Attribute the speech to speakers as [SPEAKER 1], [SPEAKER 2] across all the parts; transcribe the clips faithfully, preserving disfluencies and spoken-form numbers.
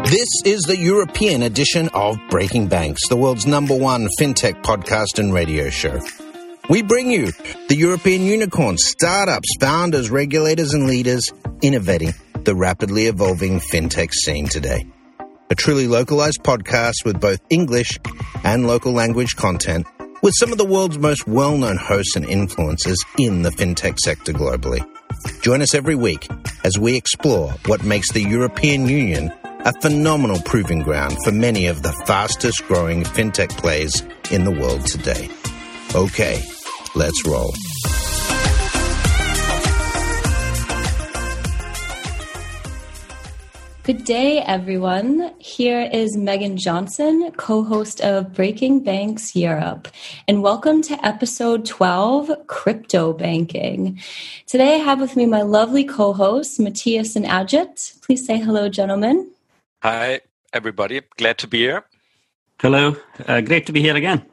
[SPEAKER 1] This is the European edition of Breaking Banks, the world's number one fintech podcast and radio show. We bring you the European unicorns, startups, founders, regulators, and leaders innovating the rapidly evolving fintech scene today. A truly localized podcast with both English and local language content, with some of the world's most well-known hosts and influencers in the fintech sector globally. Join us every week as we explore what makes the European Union a phenomenal proving ground for many of the fastest growing fintech players in the world today. Okay, let's roll.
[SPEAKER 2] Good day, everyone. Here is Megan Johnson, co-host of Breaking Banks Europe, and welcome to episode twelve, Crypto Banking. Today I have with me my lovely co-hosts, Matthias and Ajit. Please say hello, gentlemen.
[SPEAKER 3] Hi, everybody. Glad to be here.
[SPEAKER 4] Hello. Uh, great to be here again.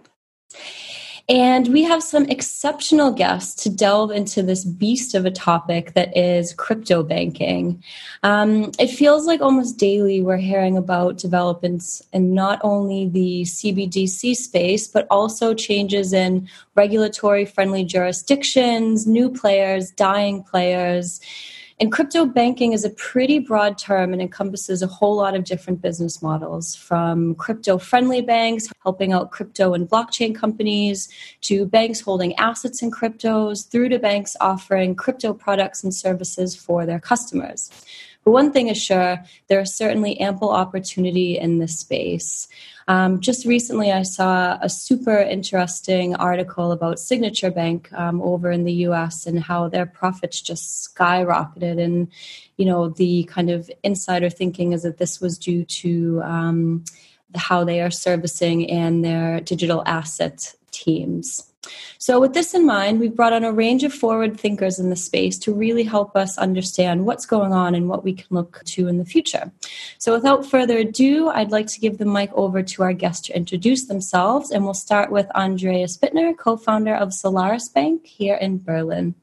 [SPEAKER 2] And we have some exceptional guests to delve into this beast of a topic that is crypto banking. Um, it feels like almost daily we're hearing about developments in not only the C B D C space, but also changes in regulatory-friendly jurisdictions, new players, dying players. And crypto banking is a pretty broad term and encompasses a whole lot of different business models, from crypto-friendly banks helping out crypto and blockchain companies, to banks holding assets in cryptos, through to banks offering crypto products and services for their customers. But one thing is sure, there is certainly ample opportunity in this space. Um, just recently, I saw a super interesting article about Signature Bank um, over in the U S and how their profits just skyrocketed. And, you know, the kind of insider thinking is that this was due to um, how they are servicing and their digital asset teams. So with this in mind, we've brought on a range of forward thinkers in the space to really help us understand what's going on and what we can look to in the future. So without further ado, I'd like to give the mic over to our guests to introduce themselves, and we'll start with Andreas Bittner, co-founder of Solaris Bank here in Berlin.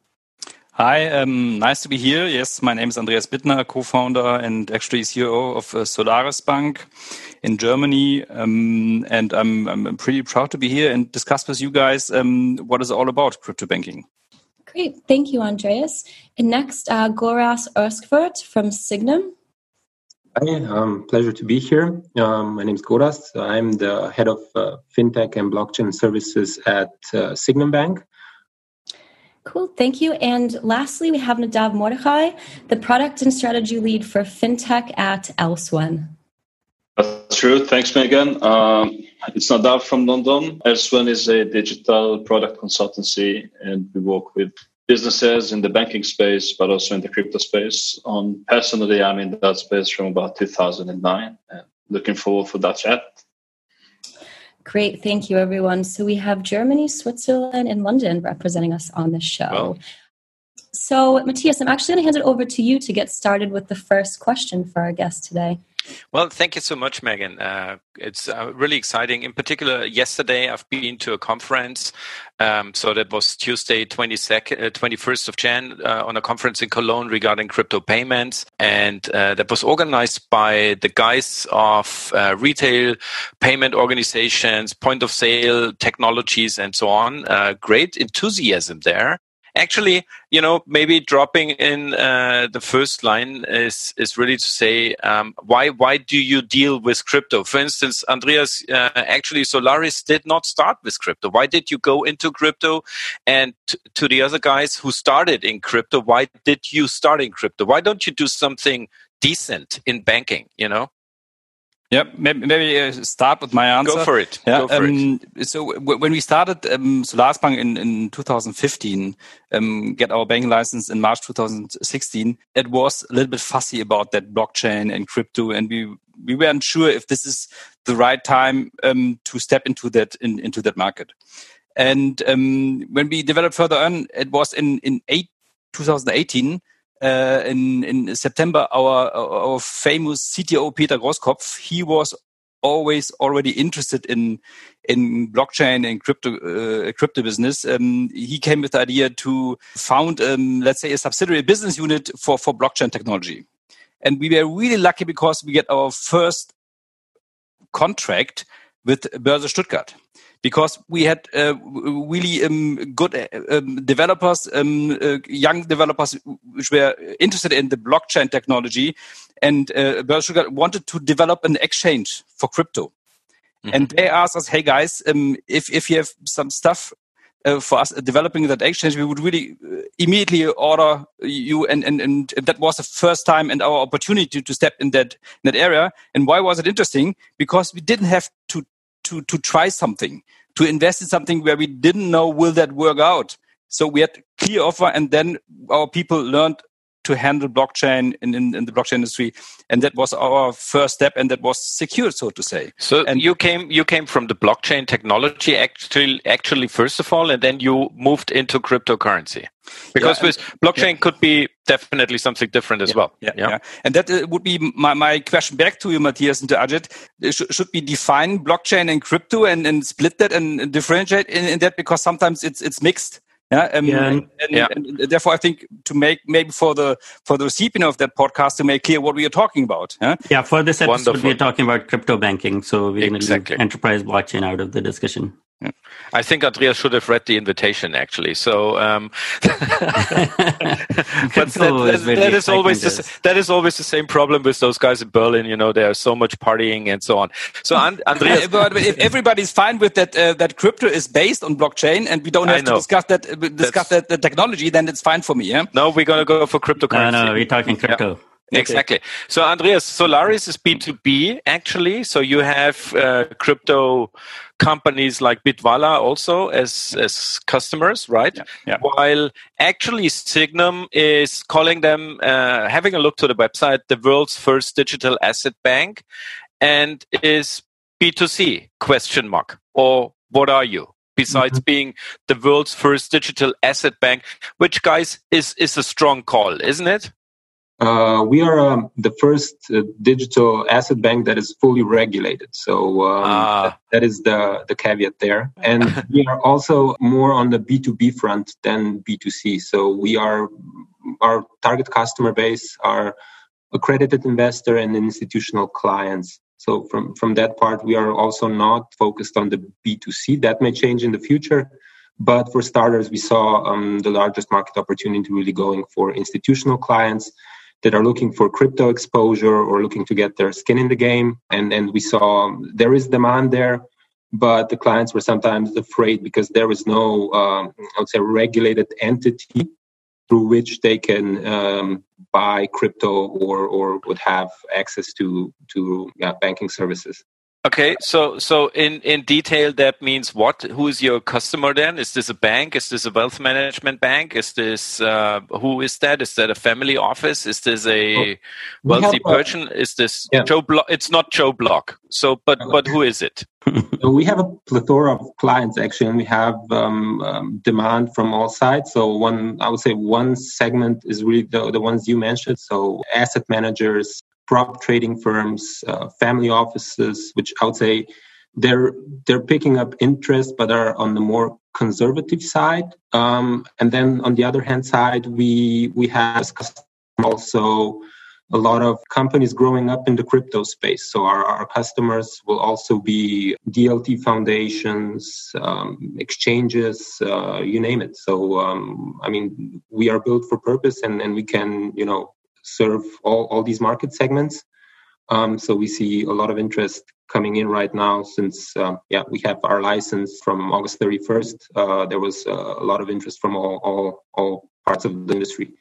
[SPEAKER 4] Hi, um, nice to be here. Yes, my name is Andreas Bittner, co-founder and actually C E O of uh, Solaris Bank in Germany. Um, and I'm, I'm pretty proud to be here and discuss with you guys um, what is all about crypto banking.
[SPEAKER 2] Great. Thank you, Andreas. And next, uh, Goras Erskvert from Signum.
[SPEAKER 5] Hi, um, pleasure to be here. Um, my name is Goras. I'm the head of uh, FinTech and blockchain services at uh, Signum Bank.
[SPEAKER 2] Cool, thank you. And lastly, we have Nadav Mordechai, the product and strategy lead for FinTech at Elsewhen.
[SPEAKER 6] That's true. Thanks, Megan. Um, it's Nadav from London. Elsewhen is a digital product consultancy, and we work with businesses in the banking space, but also in the crypto space. Um, personally, I'm in that space from about two thousand nine, and looking forward for that chat.
[SPEAKER 2] Great. Thank you, everyone. So we have Germany, Switzerland, and London representing us on this show.
[SPEAKER 3] Wow.
[SPEAKER 2] So, Matthias, I'm actually going to hand it over to you to get started with the first question for our guest today.
[SPEAKER 3] Well, thank you so much, Megan. Uh, it's uh, really exciting. In particular, yesterday I've been to a conference. Um, so that was Tuesday, twenty-second, uh, twenty-first of January, uh, on a conference in Cologne regarding crypto payments. And uh, that was organized by the guys of uh, retail payment organizations, point of sale technologies, and so on. Uh, great enthusiasm there. Actually, you know, maybe dropping in uh, the first line is is really to say, um, why why do you deal with crypto? For instance, Andreas, uh, actually Solaris did not start with crypto. Why did you go into crypto? And t- to the other guys who started in crypto, why did you start in crypto? Why don't you do something decent in banking, you know?
[SPEAKER 4] Yeah, maybe, maybe uh, start with my answer.
[SPEAKER 3] Go for it.
[SPEAKER 4] Yeah,
[SPEAKER 3] Go for
[SPEAKER 4] um,
[SPEAKER 3] it.
[SPEAKER 4] So w- when we started um, Solaris Bank in, in two thousand fifteen, um, get our banking license in March two thousand sixteen, it was a little bit fussy about that blockchain and crypto, and we we weren't sure if this is the right time um, to step into that in, into that market. And um, when we developed further on, it was in in eight, twenty eighteen. Uh, in, in September, our, our famous C T O, Peter Grosskopf, he was always already interested in in blockchain and crypto uh, crypto business. Um, he came with the idea to found, um, let's say, a subsidiary business unit for, for blockchain technology. And we were really lucky because we get our first contract with Börse Stuttgart, because we had uh, really um, good uh, um, developers, um, uh, young developers, which were interested in the blockchain technology, and uh, Börse Stuttgart wanted to develop an exchange for crypto. Mm-hmm. And they asked us, "Hey guys, um, if if you have some stuff uh, for us developing that exchange, we would really uh, immediately order you." And, and and that was the first time and our opportunity to step in that in that area. And why was it interesting? Because we didn't have to to to try something, to invest in something where we didn't know will that work out. So we had clear offer, and then our people learned to handle blockchain in, in, in the blockchain industry, and that was our first step, and that was secure, so to say.
[SPEAKER 3] So
[SPEAKER 4] and
[SPEAKER 3] you came you came from the blockchain technology actually actually first of all, and then you moved into cryptocurrency, because yeah, with blockchain yeah. could be definitely something different as
[SPEAKER 4] yeah,
[SPEAKER 3] well.
[SPEAKER 4] Yeah, yeah. yeah, and that uh, would be my, my question back to you, Matthias, and to Ajit. Should, should we define blockchain and crypto and, and split that and, and differentiate in, in that, because sometimes it's it's mixed. Yeah, um,
[SPEAKER 7] yeah.
[SPEAKER 4] And, and,
[SPEAKER 3] yeah.
[SPEAKER 4] and therefore, I think to make maybe for the for the recipient of that podcast to make clear what we are talking about. Yeah,
[SPEAKER 7] yeah for this episode,
[SPEAKER 3] Wonderful.
[SPEAKER 7] we're talking about crypto banking, so we're going to
[SPEAKER 3] exactly.
[SPEAKER 7] leave enterprise blockchain out of the discussion.
[SPEAKER 4] Yeah.
[SPEAKER 3] I think Andreas should have read the invitation actually. So, um, but that, that,
[SPEAKER 7] is
[SPEAKER 3] that is always the, that is always the same problem with those guys in Berlin. You know, there's so much partying and so on. So, and, Andreas,
[SPEAKER 4] but if everybody's fine with that, uh, that crypto is based on blockchain, and we don't have to discuss that uh, discuss that the technology, then it's fine for me. Yeah.
[SPEAKER 3] No, we're gonna go for cryptocurrency.
[SPEAKER 7] No, no, we're talking crypto.
[SPEAKER 3] Yeah. Exactly. So, Andreas, Solaris is B two B actually. So you have uh, crypto companies like Bitwala also as as customers, right?
[SPEAKER 4] Yeah. Yeah.
[SPEAKER 3] While actually Signum is calling them, uh, having a look to the website, the world's first digital asset bank, and is B two C question mark, or what are you? Besides mm-hmm. being the world's first digital asset bank, which, guys, is is a strong call, isn't it?
[SPEAKER 5] Uh, we are um, the first uh, digital asset bank that is fully regulated. So um,
[SPEAKER 3] ah.
[SPEAKER 5] that, that is the, the caveat there. And we are also more on the B two B front than B two C. So we are, our target customer base are accredited investor and institutional clients. So from, from that part, we are also not focused on the B two C. That may change in the future. But for starters, we saw um, the largest market opportunity really going for institutional clients that are looking for crypto exposure or looking to get their skin in the game. And, and we saw um, there is demand there, but the clients were sometimes afraid because there was no, um, I would say, regulated entity through which they can um, buy crypto or, or would have access to, to yeah, banking services.
[SPEAKER 3] Okay, so so in, in detail, that means what? Who is your customer then? Is this a bank? Is this a wealth management bank? Is this uh, who is that? Is that a family office? Is this a wealthy person? Is this
[SPEAKER 5] yeah.
[SPEAKER 3] Joe Block? It's not Joe Block. So, but but who is it?
[SPEAKER 5] So we have a plethora of clients actually, and we have um, um, demand from all sides. So one, I would say, one segment is really the the ones you mentioned. So asset managers, prop trading firms, uh, family offices, which I would say they're they're picking up interest, but are on the more conservative side. Um, and then on the other hand side, we we have also a lot of companies growing up in the crypto space. So our, our customers will also be D L T foundations, um, exchanges, uh, you name it. So um, I mean, we are built for purpose, and, and we can, you know, serve all, all these market segments. Um, so we see a lot of interest coming in right now since, uh, yeah, we have our license from August thirty-first. Uh, there was uh, a lot of interest from all, all, all parts of the industry.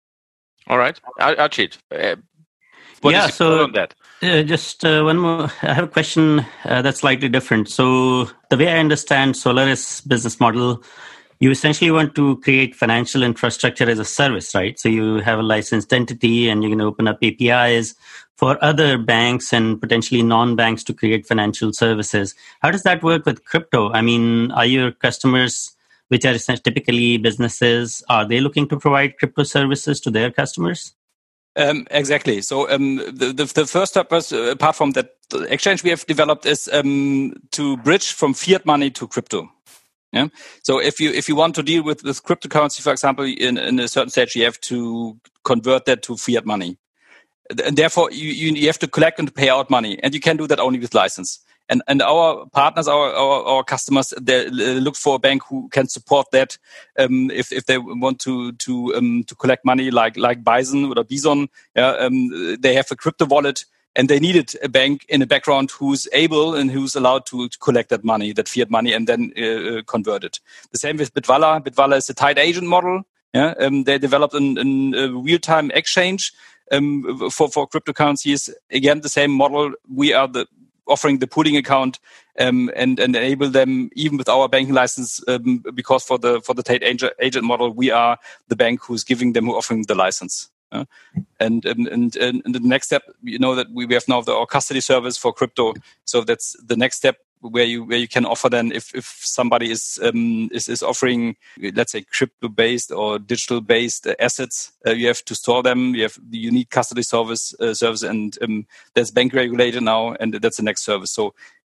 [SPEAKER 3] All right. Ajit, uh, what
[SPEAKER 7] yeah,
[SPEAKER 3] is
[SPEAKER 7] so
[SPEAKER 3] on that?
[SPEAKER 7] Uh, just uh, one more. I have a question uh, that's slightly different. So the way I understand Solaris business model, you essentially want to create financial infrastructure as a service, right? So you have a licensed entity and you can open up A P Is for other banks and potentially non-banks to create financial services. How does that work with crypto? I mean, are your customers, which are typically businesses, are they looking to provide crypto services to their customers?
[SPEAKER 4] Um, exactly. So um, the, the the first purpose, uh, apart from that exchange we have developed, is um, to bridge from fiat money to crypto. Yeah. So if you if you want to deal with with cryptocurrency, for example, in, in a certain stage, you have to convert that to fiat money. and therefore you, you you have to collect and pay out money, and you can do that only with license. And and our partners, our our, our customers, they look for a bank who can support that. Um, if if they want to to um, to collect money like like Bison or Bison, yeah, um, they have a crypto wallet, and they needed a bank in the background who's able and who's allowed to, to collect that money, that fiat money, and then uh, convert it. The same with Bitwala. Bitwala is a tied agent model. Yeah, um, they developed an, an, a real-time exchange um, for for cryptocurrencies. Again, the same model. We are the offering the pooling account um, and and enable them even with our banking license um, because for the for the tied agent, agent model, we are the bank who's giving them, who offering the license. Uh, and, and and and the next step, you know, that we, we have now the, our custody service for crypto. So that's the next step where you where you can offer then if if somebody is um, is is offering, let's say, crypto based or digital based assets, uh, you have to store them. You have the unique custody service uh, service, and um, that's bank regulated now, and that's the next service. So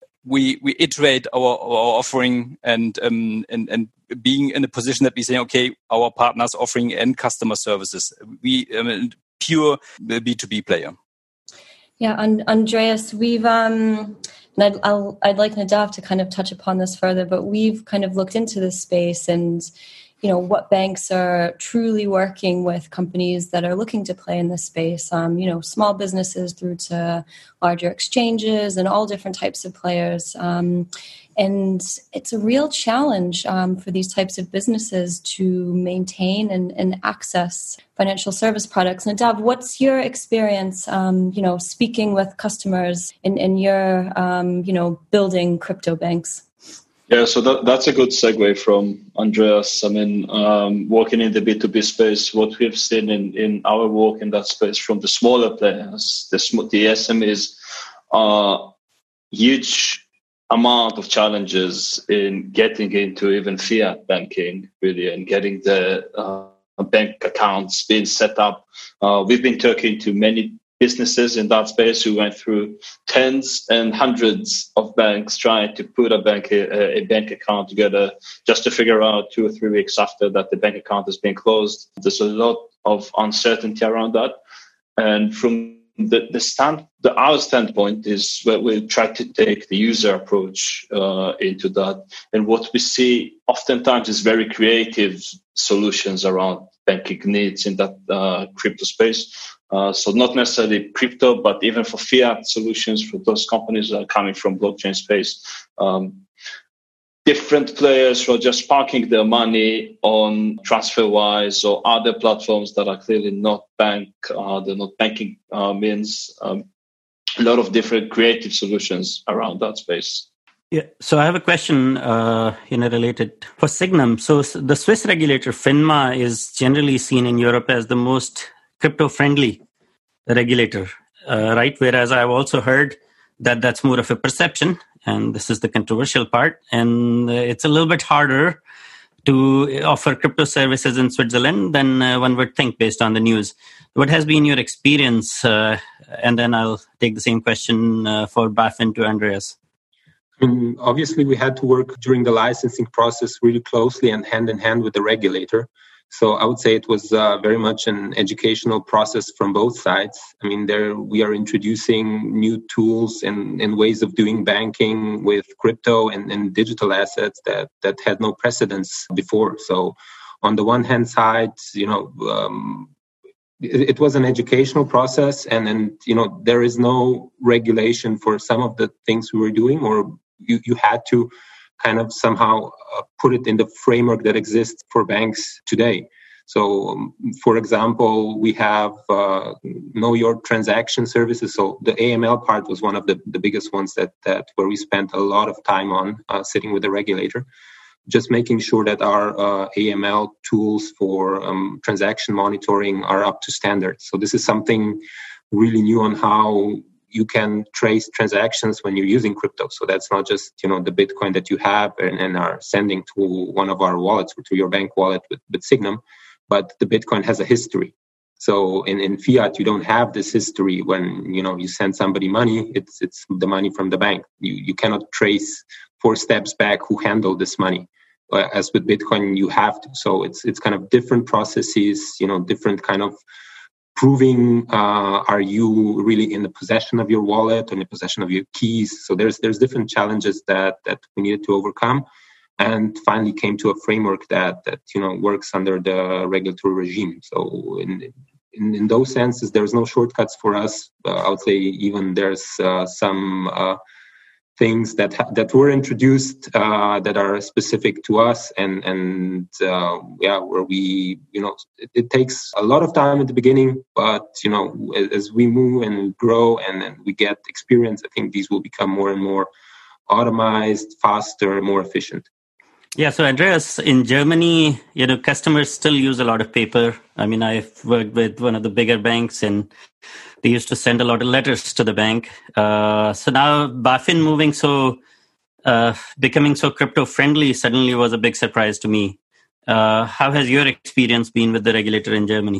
[SPEAKER 4] we we iterate our, our offering and um and and being in a position that we say, okay, our partners offering end customer services. We um, pure B two B player.
[SPEAKER 2] Yeah, and Andreas, we've um, and I'd I'll, I'd like Nadav to kind of touch upon this further, but we've kind of looked into this space and, you know, what banks are truly working with companies that are looking to play in this space. Um, you know, small businesses through to larger exchanges and all different types of players. Um, and it's a real challenge um, for these types of businesses to maintain and, and access financial service products. Nadav, what's your experience, um, you know, speaking with customers in, in your, um, you know, building crypto banks?
[SPEAKER 6] Yeah, so that, that's a good segue from Andreas. I mean, um, working in the B two B space, what we've seen in, in our work in that space from the smaller players, the, the S M Es, are huge amount of challenges in getting into even fiat banking, really, and getting the uh, bank accounts being set up. Uh, we've been talking to many businesses in that space who went through tens and hundreds of banks trying to put a bank a, a bank account together just to figure out two or three weeks after that the bank account has been closed. There's a lot of uncertainty around that, and from the the stand the our standpoint is where we try to take the user approach uh, into that, and what we see oftentimes is very creative solutions around banking needs in that uh, crypto space. Uh, so not necessarily crypto, but even for fiat solutions for those companies that are coming from blockchain space. Um, different players who are just parking their money on TransferWise or other platforms that are clearly not bank, uh, they're not banking uh, means. Um, a lot of different creative solutions around that space.
[SPEAKER 7] Yeah, so I have a question, uh, you know, related for Sygnum. So the Swiss regulator FINMA is generally seen in Europe as the most crypto-friendly regulator, uh, right? Whereas I've also heard that that's more of a perception, and this is the controversial part, and it's a little bit harder to offer crypto services in Switzerland than uh, one would think based on the news. What has been your experience? Uh, and then I'll take the same question uh, for BaFin to Andreas.
[SPEAKER 5] I mean, obviously, we had to work during the licensing process really closely and hand in hand with the regulator. So I would say it was uh, very much an educational process from both sides. I mean, there we are introducing new tools and, and ways of doing banking with crypto and, and digital assets that, that had no precedence before. So on the one hand side, you know, um, it, it was an educational process, and, and, you know, there is no regulation for some of the things we were doing, or you, you had to kind of somehow uh, put it in the framework that exists for banks today. So, um, for example, we have uh, know your transaction services. So the A M L part was one of the, the biggest ones that, that where we spent a lot of time on uh, sitting with the regulator, just making sure that our uh, A M L tools for um, transaction monitoring are up to standard. So this is something really new on how you can trace transactions when you're using crypto. So that's not just, you know, the Bitcoin that you have and, and are sending to one of our wallets or to your bank wallet with, with Sygnum, but the Bitcoin has a history. So in, in fiat, you don't have this history. When, you know, you send somebody money, it's it's the money from the bank. You you cannot trace four steps back who handled this money. Uh, as with Bitcoin, you have to. So it's it's kind of different processes, you know, different kind of proving uh, are you really in the possession of your wallet or in the possession of your keys. So there's there's different challenges that that we needed to overcome, and finally came to a framework that that you know works under the regulatory regime. So in in, in those senses, there's no shortcuts for us. Uh, I would say even there's uh, some uh, things that ha- that were introduced uh, that are specific to us, and and uh, yeah, where we you know it, it takes a lot of time at the beginning, but you know as, as we move and grow and, and we get experience, I think these will become more and more automized, faster, more efficient.
[SPEAKER 7] Yeah, so Andreas, in Germany, you know, customers still use a lot of paper. I mean, I've worked with one of the bigger banks, and they used to send a lot of letters to the bank. Uh, so now BaFin moving so, uh, becoming so crypto-friendly suddenly was a big surprise to me. Uh, how has your experience been with the regulator in Germany?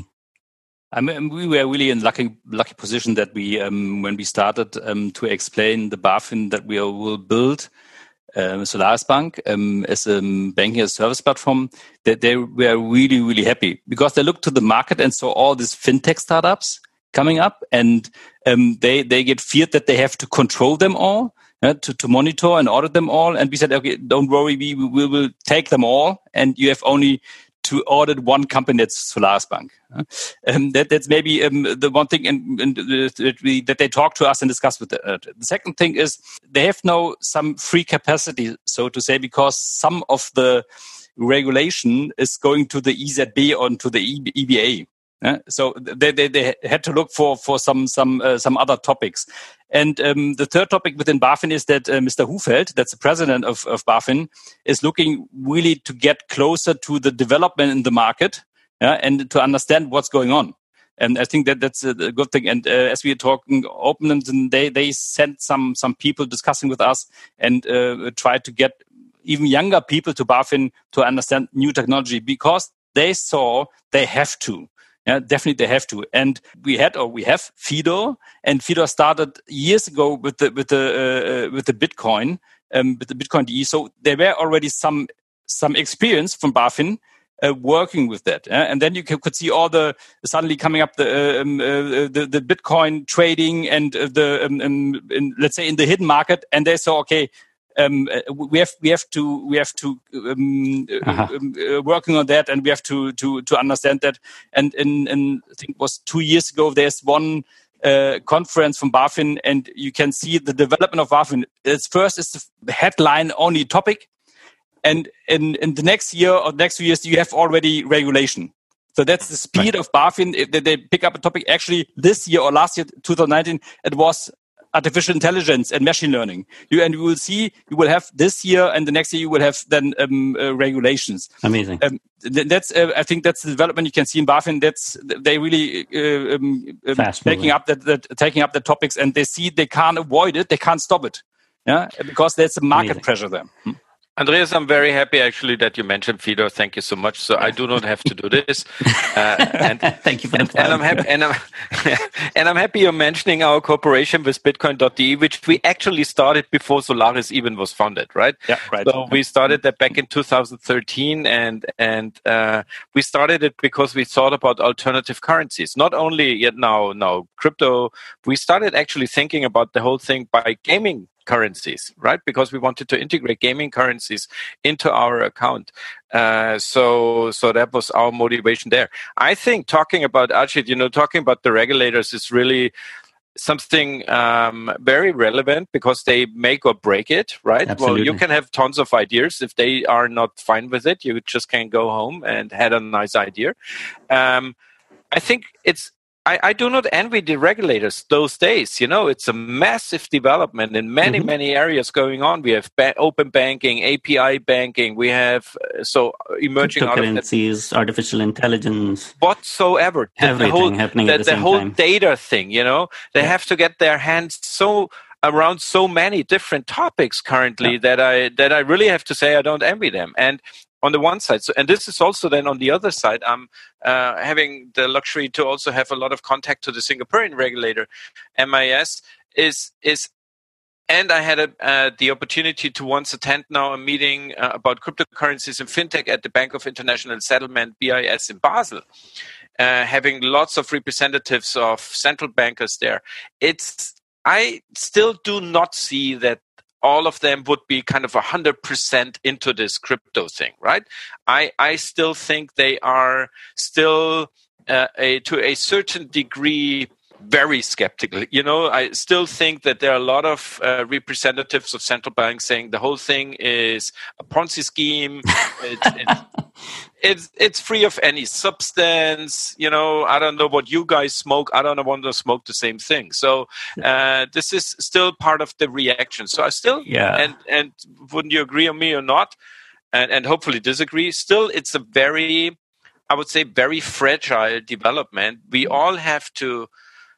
[SPEAKER 4] I mean, we were really in lucky lucky position that we, um, when we started um, to explain the BaFin that we will build, Um, Solaris Bank um, as a banking as a service platform, that they were really, really happy because they looked to the market and saw all these fintech startups coming up, and um, they they get feared that they have to control them all, uh, to to monitor and audit them all. And we said, okay, don't worry, we we will take them all, and you have only to audit one company, that's Solaris Bank. Um, that, that's maybe um, the one thing and, and, uh, that, we, that they talk to us and discuss with. The, uh, the second thing is they have now some free capacity, so to say, because some of the regulation is going to the E Z B or to the E B A. Uh, so they, they they had to look for for some some uh, some other topics. And um, the third topic within BaFin is that uh, Mister Hufeld, that's the president of, of BaFin, is looking really to get closer to the development in the market, uh, and to understand what's going on. And I think that that's a, a good thing. And uh, as we are talking open, and they they sent some some people discussing with us and uh, try to get even younger people to BaFin to understand new technology, because they saw they have to. Yeah, definitely they have to. And we had, or we have FIDO, and FIDO started years ago with the with the uh, with the Bitcoin, um, with the Bitcoin D E. So there were already some some experience from BaFin uh, working with that. Uh, and then you could, could see all the suddenly coming up the uh, um, uh, the, the Bitcoin trading and uh, the um, um, in, let's say in the hidden market, and they saw, okay, Um, we have we have to we have to um, uh-huh. um, uh, working on that, and we have to to to understand that. And in, in I think it was two years ago, there's one uh, conference from BaFin, and you can see the development of BaFin. It's first is the headline only topic, and in in the next year or next few years you have already regulation. So that's the speed right. of BaFin. They, they pick up a topic. Actually, this year or last year, twenty nineteen, it was artificial intelligence and machine learning. You and you will see, you will have this year and the next year you will have then um, uh, regulations.
[SPEAKER 7] Amazing.
[SPEAKER 4] Um, th- that's uh, I think that's the development you can see in BaFin. That's they really uh, um, um, taking up that, that taking up the topics, and they see they can't avoid it, they can't stop it. Yeah, because there's a market Amazing. pressure there. Hmm.
[SPEAKER 3] Andreas, I'm very happy actually that you mentioned FIDO. Thank you so much. So I do not have to do this. Uh, and
[SPEAKER 7] Thank you for the
[SPEAKER 3] and, and I'm happy. And I'm, and I'm happy you're mentioning our cooperation with Bitcoin dot D E, which we actually started before Solaris even was founded, right?
[SPEAKER 4] Yeah, right.
[SPEAKER 3] So we started that back in two thousand thirteen, and and uh, we started it because we thought about alternative currencies. Not only yet now now crypto. We started actually thinking about the whole thing by gaming currencies, right? Because we wanted to integrate gaming currencies into our account. Uh, so, so that was our motivation there. I think talking about Ajit, you know, talking about the regulators is really something um, very relevant because they make or break it, right?
[SPEAKER 7] Absolutely.
[SPEAKER 3] Well, you can have tons of ideas. If they are not fine with it, you just can go home and had a nice idea. Um, I think it's I, I do not envy the regulators those days. You know, it's a massive development in many, mm-hmm. many areas going on. We have ba- open banking, A P I banking. We have uh, so emerging
[SPEAKER 7] cryptocurrencies, artificial intelligence,
[SPEAKER 3] whatsoever. The,
[SPEAKER 7] everything
[SPEAKER 3] the whole,
[SPEAKER 7] happening
[SPEAKER 3] the,
[SPEAKER 7] at the,
[SPEAKER 3] the
[SPEAKER 7] same
[SPEAKER 3] whole
[SPEAKER 7] time.
[SPEAKER 3] data thing. You know, they
[SPEAKER 7] yeah.
[SPEAKER 3] have to get their hands so around so many different topics currently yeah. that I that I really have to say I don't envy them. And on the one side, so and this is also then on the other side, I'm uh, having the luxury to also have a lot of contact to the Singaporean regulator, M I S, is is, and I had a, uh, the opportunity to once attend now a meeting uh, about cryptocurrencies and fintech at the Bank of International Settlement, B I S, in Basel. uh, having lots of representatives of central bankers there. It's I still do not see that all of them would be kind of one hundred percent into this crypto thing, right? I, I still think they are still uh, a, to a certain degree very skeptical. You know, I still think that there are a lot of uh, representatives of central banks saying the whole thing is a Ponzi scheme. It's, it's, it's, it's free of any substance. You know, I don't know what you guys smoke. I don't want to smoke the same thing. So uh, this is still part of the reaction. So I still,
[SPEAKER 7] yeah.
[SPEAKER 3] and, and wouldn't you agree on me or not? And, and hopefully disagree. Still, it's a very, I would say, very fragile development. We all have to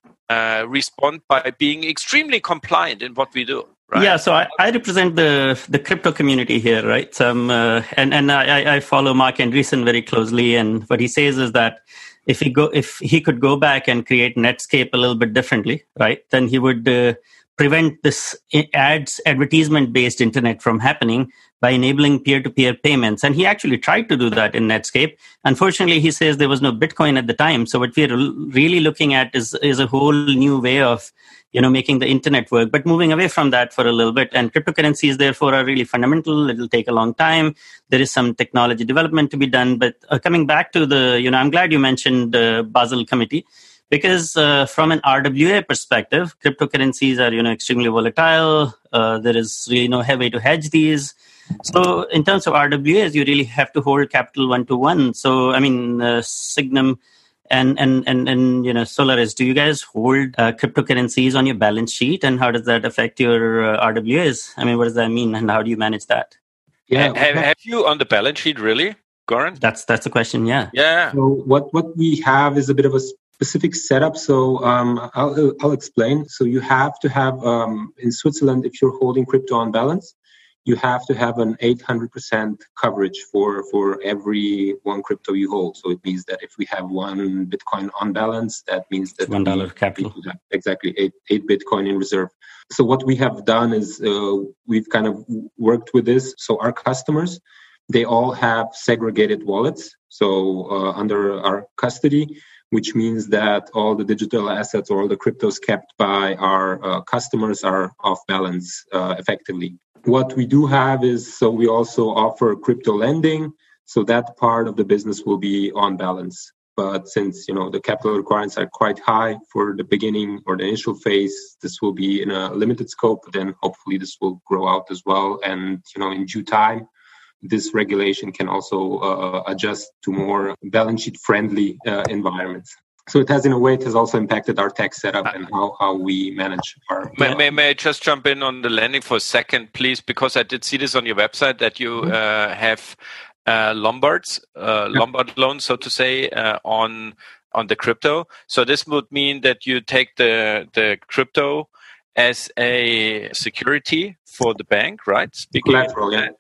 [SPEAKER 3] Uh, respond by being extremely compliant in what we do. Right?
[SPEAKER 7] Yeah, so I, I represent the the crypto community here, right? So um, uh, and and I, I follow Marc Andreessen very closely, and what he says is that if he go if he could go back and create Netscape a little bit differently, right, then he would uh, prevent this ads advertisement based internet from happening by enabling peer-to-peer payments. And he actually tried to do that in Netscape. Unfortunately, he says there was no Bitcoin at the time. So what we're really looking at is, is a whole new way of, you know, making the internet work, but moving away from that for a little bit. And cryptocurrencies, therefore, are really fundamental. It'll take a long time. There is some technology development to be done. But uh, coming back to the, you know, I'm glad you mentioned the uh, Basel Committee. Because uh, from an R W A perspective, cryptocurrencies are, you know, extremely volatile. Uh, there is really no way to hedge these. So in terms of R W As, you really have to hold capital one to one. So, I mean, uh, Sygnum and, and, and, and, you know, Solaris, do you guys hold uh, cryptocurrencies on your balance sheet? And how does that affect your uh, R W As? I mean, what does that mean? And how do you manage that?
[SPEAKER 3] Yeah. Have, have you on the balance sheet, really, Goran?
[SPEAKER 7] That's, that's the question, yeah.
[SPEAKER 3] Yeah.
[SPEAKER 5] So what, what we have is a bit of a specific setup. So um, I'll, I'll explain. So you have to have, um, in Switzerland, if you're holding crypto on balance, you have to have an eight hundred percent coverage for, for every one crypto you hold. So it means that if we have one Bitcoin on balance, that means that
[SPEAKER 7] one dollar capital.
[SPEAKER 5] Exactly, eight, eight Bitcoin in reserve. So what we have done is uh, we've kind of worked with this. So our customers, they all have segregated wallets. So uh, under our custody, which means that all the digital assets or all the cryptos kept by our uh, customers are off balance uh, effectively. What we do have is, so we also offer crypto lending, so that part of the business will be on balance. But since, you know, the capital requirements are quite high for the beginning or the initial phase, this will be in a limited scope, but then hopefully this will grow out as well. And, you know, in due time, this regulation can also uh, adjust to more balance sheet friendly uh, environments. So it has, in a way, it has also impacted our tech setup and how, how we manage our...
[SPEAKER 3] May, may, may I just jump in on the lending for a second, please? Because I did see this on your website that you uh, have uh, Lombards, uh, Lombard loans, so to say, uh, on on the crypto. So this would mean that you take the the crypto as a security for the bank, right? Speaking
[SPEAKER 5] Collateral, yeah.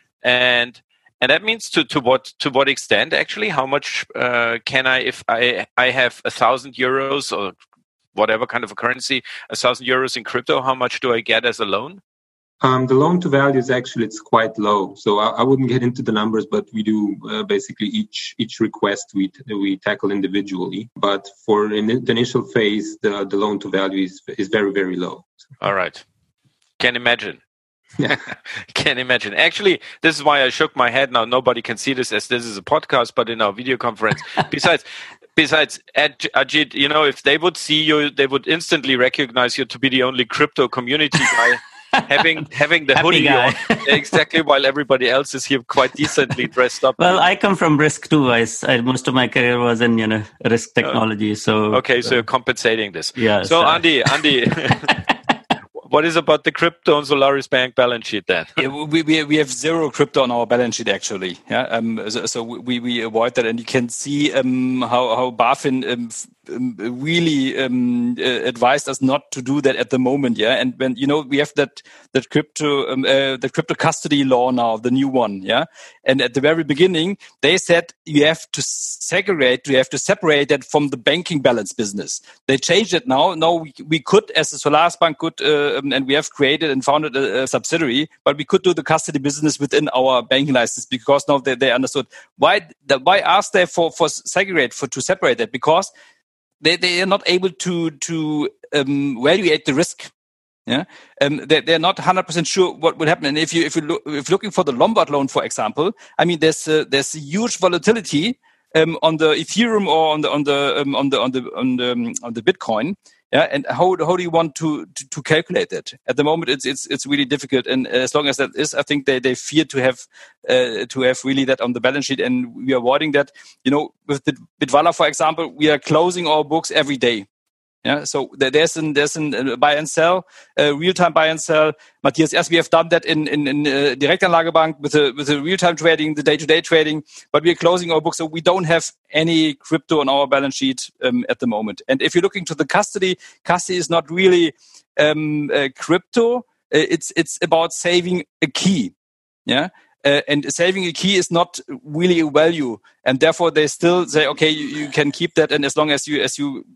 [SPEAKER 3] And and that means to, to what to what extent actually? How much uh, can I, if I I have a thousand euros or whatever kind of a currency, a thousand euros in crypto, how much do I get as a loan?
[SPEAKER 5] Um, the loan to value is actually, it's quite low. So I, I wouldn't get into the numbers, but we do uh, basically each each request we we tackle individually. But for in the initial phase, the, the loan to value is is very, very low.
[SPEAKER 3] All right. Can imagine. Yeah. Can imagine. Actually, this is why I shook my head. Now nobody can see this as this is a podcast, but in our video conference. Besides, besides, Ajit, you know, if they would see you, they would instantly recognize you to be the only crypto community guy. having having the
[SPEAKER 7] Happy
[SPEAKER 3] hoodie
[SPEAKER 7] guy.
[SPEAKER 3] on, exactly, while everybody else is here quite decently dressed up.
[SPEAKER 7] Well, I come from risk too. I, I most of my career was in, you know, risk technology. So
[SPEAKER 3] okay, so you're compensating this.
[SPEAKER 7] Yeah.
[SPEAKER 3] So,
[SPEAKER 7] so.
[SPEAKER 3] Andy, Andy. What is about the crypto on Solaris Bank balance sheet then?
[SPEAKER 4] Yeah, we, we we have zero crypto on our balance sheet actually. Yeah, um, so, so we, we avoid that, and you can see um, how how BaFin um, um, really um, uh, advised us not to do that at the moment. Yeah, and when you know we have that that crypto um, uh, the crypto custody law now, the new one. Yeah, and at the very beginning they said you have to segregate, you have to separate that from the banking balance business. They changed it now. Now we, we could, as a Solaris Bank, could uh, um, and we have created and founded a, a subsidiary, but we could do the custody business within our banking license because now they, they understood why. The, why ask they for for segregate for to separate that because they they are not able to to um, evaluate the risk. Yeah, um, they they're not one hundred percent sure what would happen. And if you if you look, if looking for the Lombard loan, for example, I mean there's a, there's a huge volatility um, on the Ethereum or on the on the um, on the on the on the um, on the Bitcoin. Yeah, and how how do you want to, to to calculate that? At the moment, it's it's it's really difficult. And as long as that is, I think they they fear to have uh, to have really that on the balance sheet, and we are avoiding that. You know, with the Bitwala, for example, we are closing our books every day. Yeah, so there's an there's an uh, buy and sell, uh, real time buy and sell. Matthias, yes, we have done that in in, in uh, Direktanlagebank with the with the real time trading, the day to day trading. But we are closing our books, so we don't have any crypto on our balance sheet um, at the moment. And if you're looking to the custody, custody is not really um, uh, crypto. Uh, it's it's about saving a key. Yeah. Uh, and saving a key is not really a value, and therefore they still say, okay, you, you can keep that, and as long as you as you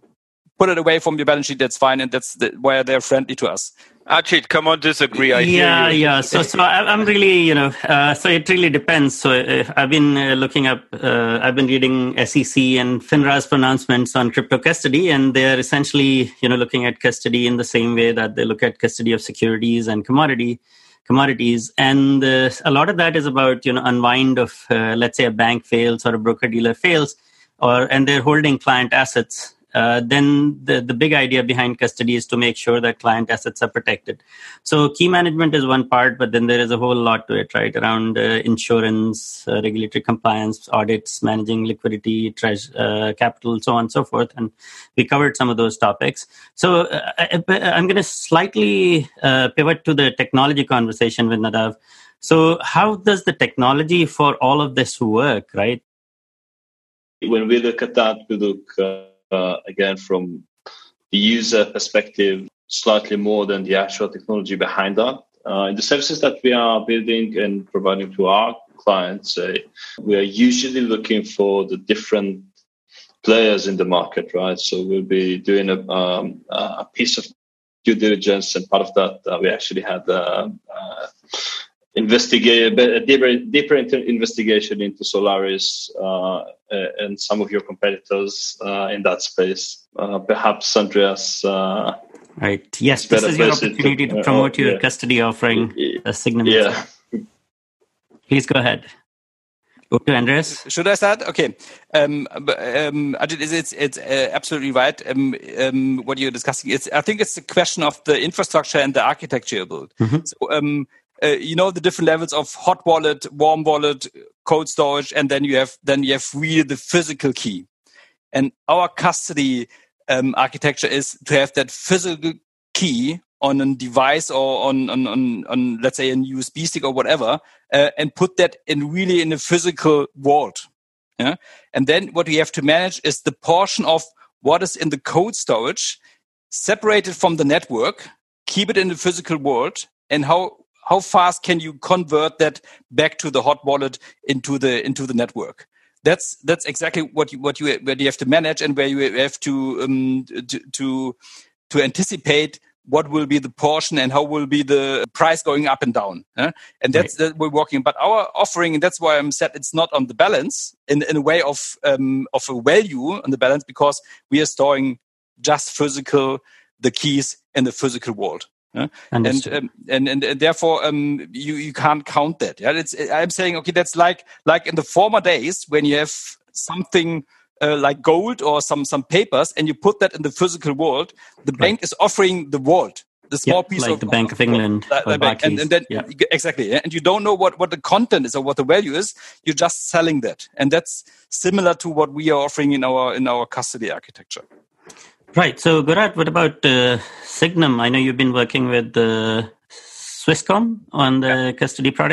[SPEAKER 4] put it away from your balance sheet, that's fine, and that's the, why they're friendly to us.
[SPEAKER 3] Ajit, come on, disagree. I
[SPEAKER 7] yeah,
[SPEAKER 3] hear you.
[SPEAKER 7] yeah. So, so I, I'm really, you know, uh, so it really depends. So uh, I've been uh, looking up, uh, I've been reading S E C and FINRA's pronouncements on crypto custody, and they're essentially, you know, looking at custody in the same way that they look at custody of securities and commodity commodities. And uh, a lot of that is about, you know, unwind of, uh, let's say, a bank fails or a broker dealer fails, or and they're holding client assets. Uh, then the, the big idea behind custody is to make sure that client assets are protected. So key management is one part, but then there is a whole lot to it, right? Around uh, insurance, uh, regulatory compliance, audits, managing liquidity, treasure, uh, capital, so on and so forth. And we covered some of those topics. So uh, I, I'm going to slightly uh, pivot to the technology conversation with Nadav. So how does the technology for all of this work, right?
[SPEAKER 6] When we look at that, we look... Uh... Uh, again, from the user perspective, slightly more than the actual technology behind that. Uh, in the services that we are building and providing to our clients, uh, we are usually looking for the different players in the market, right? So we'll be doing a, um, a piece of due diligence, and part of that, uh, we actually had uh, uh, investigate a deeper, deeper investigation into Solaris uh, and some of your competitors uh, in that space. Uh, perhaps Andreas. Uh,
[SPEAKER 7] right. Yes, this is your opportunity to, to promote uh, your yeah. custody offering, uh, Signum.
[SPEAKER 6] Yeah.
[SPEAKER 7] Please go ahead. Go to Andreas.
[SPEAKER 4] Should I start? Okay. Um, um, it's it's, it's uh, absolutely right. Um, um, what you're discussing, it's I think it's the question of the infrastructure and the architecture you build. Mm-hmm. So, um, Uh, you know the different levels of hot wallet, warm wallet, cold storage, and then you have then you have really the physical key. And our custody um, architecture is to have that physical key on a device or on on, on, on let's say a U S B stick or whatever, uh, and put that in really in a physical vault. Yeah? And then what we have to manage is the portion of what is in the cold storage, separated from the network, keep it in the physical world, and how. How fast can you convert that back to the hot wallet into the into the network? That's that's exactly what you what you where you have to manage, and where you have to um, to, to to anticipate what will be the portion and how will be the price going up and down. Huh? And that's right. That we're working. But our offering, and that's why I'm said it's not on the balance in in a way of um, of a value on the balance, because we are storing just physical the keys in the physical world. Yeah? And, um, and and and therefore um, you you can't count that. Yeah, it's I'm saying okay, that's like like in the former days when you have something uh, like gold or some some papers and you put that in the physical world. The right. bank is offering the vault, the small
[SPEAKER 7] yep,
[SPEAKER 4] piece
[SPEAKER 7] like
[SPEAKER 4] of
[SPEAKER 7] the Bank of, of England,
[SPEAKER 4] uh, or bank. And, and then yeah. exactly, yeah? And you don't know what what the content is or what the value is. You're just selling that, and that's similar to what we are offering in our in our custody architecture.
[SPEAKER 7] Right. So, Gurat, what about uh, Signum? I know you've been working with uh, Swisscom on the yeah. custody product.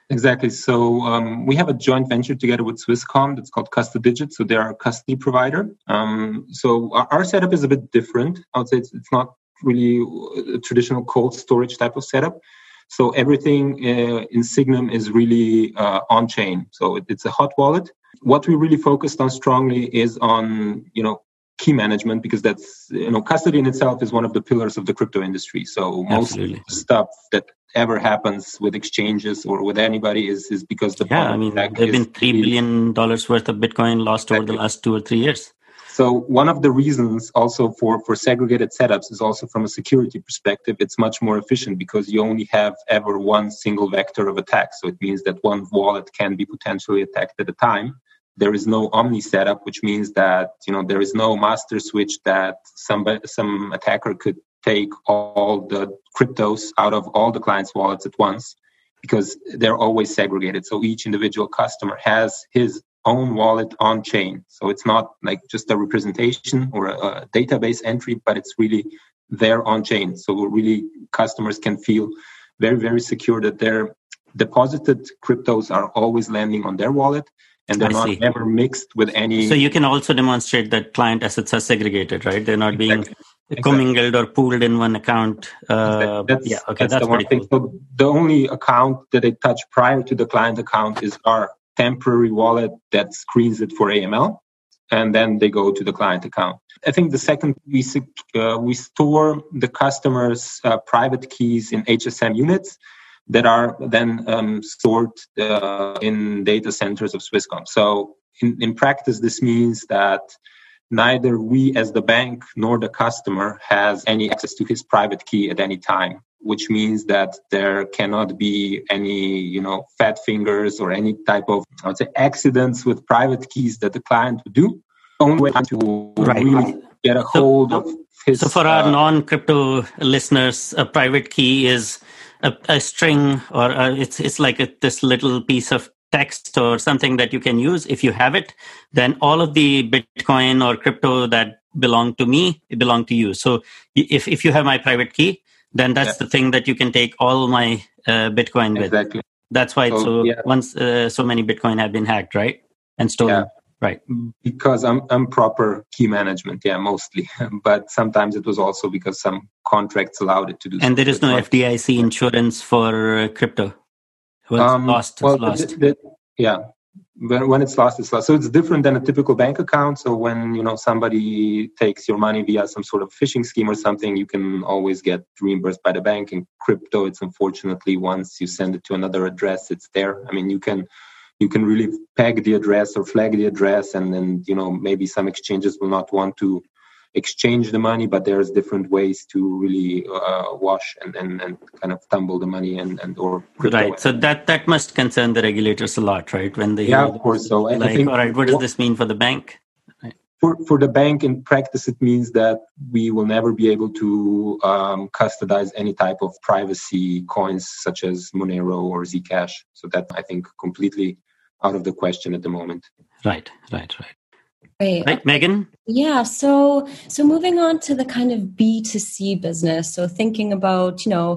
[SPEAKER 5] Exactly. So um, we have a joint venture together with Swisscom that's called Custodigit. So they're our custody provider. Um, so our, our setup is a bit different. I would say it's, it's not really a traditional cold storage type of setup. So everything uh, in Signum is really uh, on-chain. So it, it's a hot wallet. What we really focused on strongly is on, you know, key management, because that's, you know, custody in itself is one of the pillars of the crypto industry. So most
[SPEAKER 7] Absolutely.
[SPEAKER 5] of the stuff that ever happens with exchanges or with anybody is, is because the
[SPEAKER 7] yeah, I mean, there have been three billion dollars worth of Bitcoin lost exactly. over the last two or three years.
[SPEAKER 5] So one of the reasons also for, for segregated setups is also from a security perspective, it's much more efficient because you only have ever one single vector of attack. So it means that one wallet can be potentially attacked at a time. There is no omni setup, which means that, you know, there is no master switch that somebody, some attacker could take all the cryptos out of all the clients' wallets at once, because they're always segregated. So each individual customer has his own wallet on chain. So it's not like just a representation or a, a database entry, but it's really there on chain. So really customers can feel very, very secure that their deposited cryptos are always landing on their wallet. And they're I not see. ever mixed with any.
[SPEAKER 7] So you can also demonstrate that client assets are segregated, right? They're not being exactly. commingled or pooled in one account. Uh,
[SPEAKER 5] that's,
[SPEAKER 7] yeah, okay,
[SPEAKER 5] that's,
[SPEAKER 7] that's
[SPEAKER 5] the one
[SPEAKER 7] pretty
[SPEAKER 5] thing.
[SPEAKER 7] cool.
[SPEAKER 5] So the only account that they touch prior to the client account is our temporary wallet that screens it for A M L, and then they go to the client account. I think the second, we uh, we store the customer's uh, private keys in H S M units that are then um, stored uh, in data centers of Swisscom. So in, in practice, this means that neither we as the bank nor the customer has any access to his private key at any time, which means that there cannot be any, you know, fat fingers or any type of, I would say, accidents with private keys that the client would do. Only way to
[SPEAKER 7] right.
[SPEAKER 5] really get a hold so, of his...
[SPEAKER 7] So for our uh, non-crypto listeners, a private key is A, a string, or a, it's it's like a, this little piece of text or something that you can use. If you have it, then all of the Bitcoin or crypto that belong to me, it belong to you. So if if you have my private key, then that's yeah. the thing that you can take all my uh, Bitcoin with.
[SPEAKER 5] Exactly.
[SPEAKER 7] That's why so, so yeah. once uh, so many Bitcoin have been hacked, right, and stolen.
[SPEAKER 5] Yeah.
[SPEAKER 7] Right.
[SPEAKER 5] Because I'm, I'm proper key management, yeah, mostly. But sometimes it was also because some contracts allowed it to do so.
[SPEAKER 7] And there is no F D I C insurance for crypto. When it's um, lost, it's
[SPEAKER 5] well,
[SPEAKER 7] lost.
[SPEAKER 5] The, the, yeah. When, when it's lost, it's lost. So it's different than a typical bank account. So when, you know, somebody takes your money via some sort of phishing scheme or something, you can always get reimbursed by the bank. In crypto, it's unfortunately, once you send it to another address, it's there. I mean, you can... You can really peg the address or flag the address, and then, you know, maybe some exchanges will not want to exchange the money, but there's different ways to really uh, wash and, and, and kind of tumble the money and, and or crypto.
[SPEAKER 7] Right. So that, that must concern the regulators a lot, right? When they
[SPEAKER 5] yeah, of course. So
[SPEAKER 7] like,
[SPEAKER 5] I think,
[SPEAKER 7] all right, what does this mean for the bank? Right.
[SPEAKER 5] For for the bank, in practice, it means that we will never be able to um, custodize any type of privacy coins such as Monero or Zcash. So that, I think, completely out of the question at the moment.
[SPEAKER 7] Right, right, right.
[SPEAKER 2] Right.
[SPEAKER 7] Right, Megan?
[SPEAKER 2] Yeah, so so moving on to the kind of B two C business. So thinking about, you know,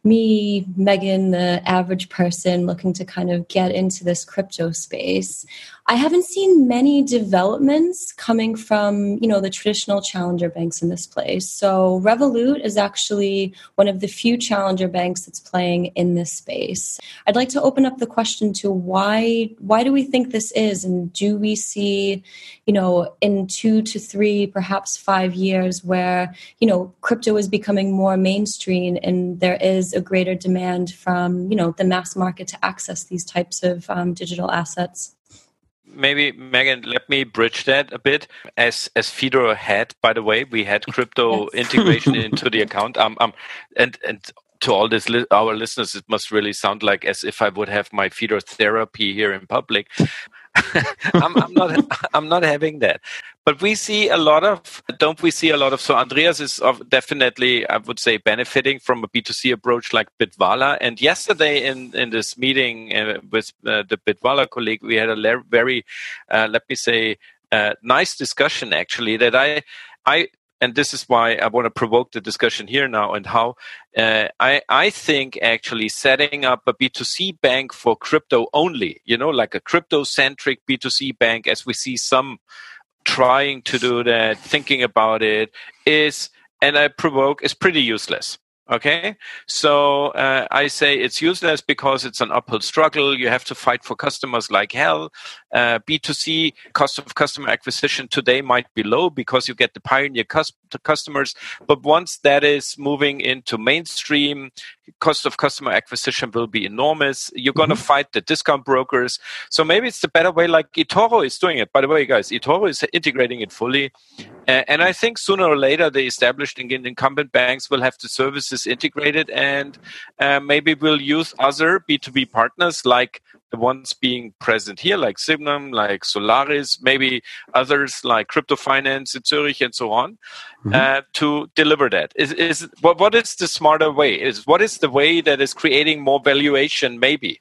[SPEAKER 2] me, Megan, the average person looking to kind of get into this crypto space. I haven't seen many developments coming from, you know, the traditional challenger banks in this place. So Revolut is actually one of the few challenger banks that's playing in this space. I'd like to open up the question to why why do we think this is, and do we see, you know, in two to three, perhaps five years where, you know, crypto is becoming more mainstream and there is a greater demand from, you know, the mass market to access these types of um, digital assets?
[SPEAKER 3] Maybe, Megan, let me bridge that a bit. As as Fedor had, by the way, we had crypto yes. integration into the account. Um, um, and and to all this li- our listeners, it must really sound like as if I would have my Fedor therapy here in public. I'm, I'm not. I'm not having that. But we see a lot of. Don't we see a lot of? So Andreas is of definitely, I would say, benefiting from a B two C approach like Bitwala. And yesterday in in this meeting uh, with uh, the Bitwala colleague, we had a le- very, uh, let me say, uh, nice discussion actually. That I I and this is why I want to provoke the discussion here now, and how uh, I, I think actually setting up a B two C bank for crypto only, you know, like a crypto-centric B two C bank, as we see some trying to do that, thinking about it, is, and I provoke, is pretty useless. Okay, so uh, I say it's useless because it's an uphill struggle. You have to fight for customers like hell. Uh, B two C cost of customer acquisition today might be low because you get the pioneer cus- customers. But once that is moving into mainstream, cost of customer acquisition will be enormous. You're going to mm-hmm. fight the discount brokers. So maybe it's the better way, like eToro is doing it. By the way, guys, eToro is integrating it fully. Uh, and I think sooner or later, the established and incumbent banks will have the services integrated, and uh, maybe we'll use other B two B partners like the ones being present here, like Sygnum, like Solaris, maybe others like Crypto Finance in Zurich and so on, mm-hmm. uh, to deliver that. Is, is what, what is the smarter way? Is what is the way that is creating more valuation? Maybe.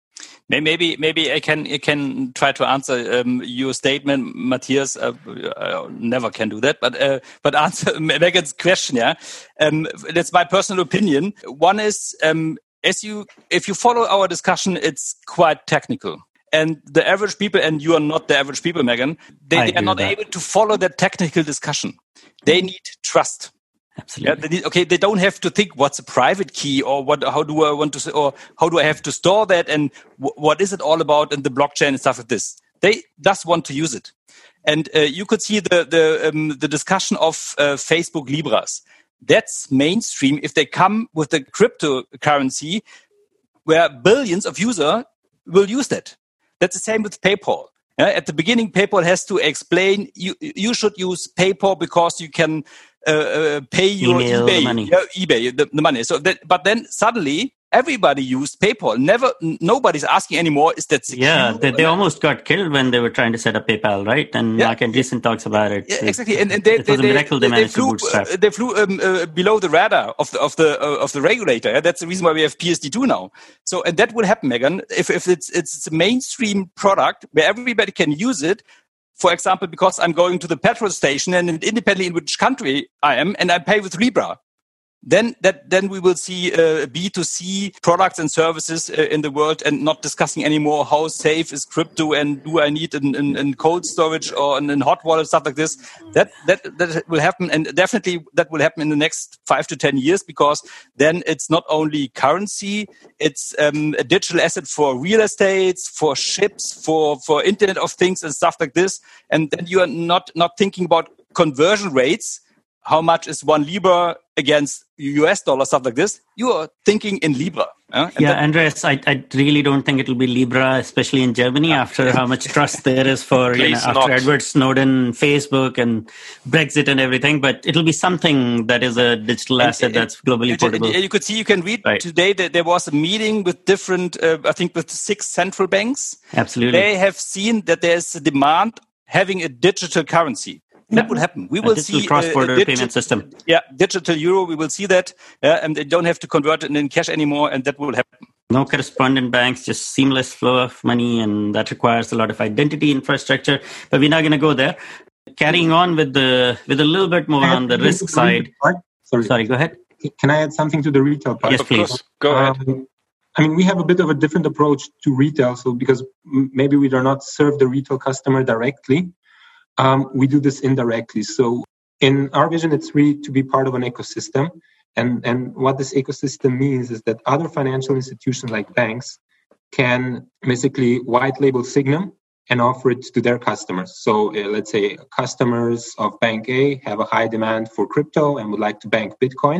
[SPEAKER 4] Maybe, maybe I can I can try to answer um, your statement, Matthias. Uh, I never can do that, but uh, but answer Megan's question. Yeah, um, that's my personal opinion. One is, um, as you if you follow our discussion, it's quite technical, and the average people, and you are not the average people, Megan. They, they are not able to follow that technical discussion. They need trust.
[SPEAKER 7] Absolutely.
[SPEAKER 4] Yeah, they need, okay, they don't have to think what's a private key, or what, how do I want to, or how do I have to store that, and w- what is it all about, and the blockchain and stuff like this. They just want to use it, and uh, you could see the the um, the discussion of uh, Facebook Libras. That's mainstream. If they come with the cryptocurrency, where billions of users will use that. That's the same with PayPal. Yeah, at the beginning, PayPal has to explain you you should use PayPal because you can uh, uh, pay your
[SPEAKER 7] Email
[SPEAKER 4] eBay,
[SPEAKER 7] the money.
[SPEAKER 4] Yeah, eBay the, the money. So, that, but then suddenly everybody used PayPal. Never, nobody's asking anymore. Is that secure?
[SPEAKER 7] Yeah, they, they almost got killed when they were trying to set up PayPal, right? And
[SPEAKER 4] yeah.
[SPEAKER 7] Mark Andreessen talks about it.
[SPEAKER 4] Yeah, exactly. And, and they,
[SPEAKER 7] it was
[SPEAKER 4] they,
[SPEAKER 7] a miracle they,
[SPEAKER 4] they,
[SPEAKER 7] managed
[SPEAKER 4] they flew,
[SPEAKER 7] to bootstrap.
[SPEAKER 4] Uh, they flew um, uh, below the radar of the of the uh, of the regulator. Yeah? That's the reason why we have P S D two now. So, and that will happen, Megan, if if it's it's a mainstream product where everybody can use it. For example, because I'm going to the petrol station and independently in which country I am, and I pay with Libra, then that then we will see uh, B two C products and services uh, in the world, and not discussing anymore how safe is crypto and do I need in, in, in cold storage or in, in hot water, stuff like this. That that that will happen, and definitely that will happen in the next five to ten years, because then it's not only currency, it's um, a digital asset for real estate, for ships, for for Internet of Things and stuff like this. And then you are not not thinking about conversion rates. How much is one Libra against U S dollar, stuff like this? You are thinking in Libra. Uh,
[SPEAKER 7] yeah,
[SPEAKER 4] that,
[SPEAKER 7] Andreas, I, I really don't think it will be Libra, especially in Germany, after how much trust there is for, you know, after
[SPEAKER 3] not.
[SPEAKER 7] Edward Snowden, Facebook, and Brexit and everything. But it'll be something that is a digital
[SPEAKER 4] and,
[SPEAKER 7] asset
[SPEAKER 4] and,
[SPEAKER 7] that's globally
[SPEAKER 4] and,
[SPEAKER 7] portable.
[SPEAKER 4] And you could see, you can read right. today that there was a meeting with different, uh, I think with six central banks.
[SPEAKER 7] Absolutely.
[SPEAKER 4] They have seen that there's a demand having a digital currency. That yeah. will happen. We will
[SPEAKER 7] a
[SPEAKER 4] see
[SPEAKER 7] cross-border
[SPEAKER 4] a, a digi-
[SPEAKER 7] payment system.
[SPEAKER 4] Yeah, digital euro. We will see that, uh, and they don't have to convert it in cash anymore, and that will happen.
[SPEAKER 7] No correspondent banks, just seamless flow of money, and that requires a lot of identity infrastructure. But we're not going to go there. Carrying on with the with a little bit more on the risk side.
[SPEAKER 5] Sorry.
[SPEAKER 7] Sorry, go ahead.
[SPEAKER 5] Can I add something to the retail part?
[SPEAKER 7] Yes, please.
[SPEAKER 3] Go ahead.
[SPEAKER 5] Um, I mean, we have a bit of a different approach to retail, so because maybe we do not serve the retail customer directly. Um, we do this indirectly. So in our vision, it's really to be part of an ecosystem. And, and what this ecosystem means is that other financial institutions like banks can basically white label Sygnum and offer it to their customers. So uh, let's say customers of Bank A have a high demand for crypto and would like to bank Bitcoin.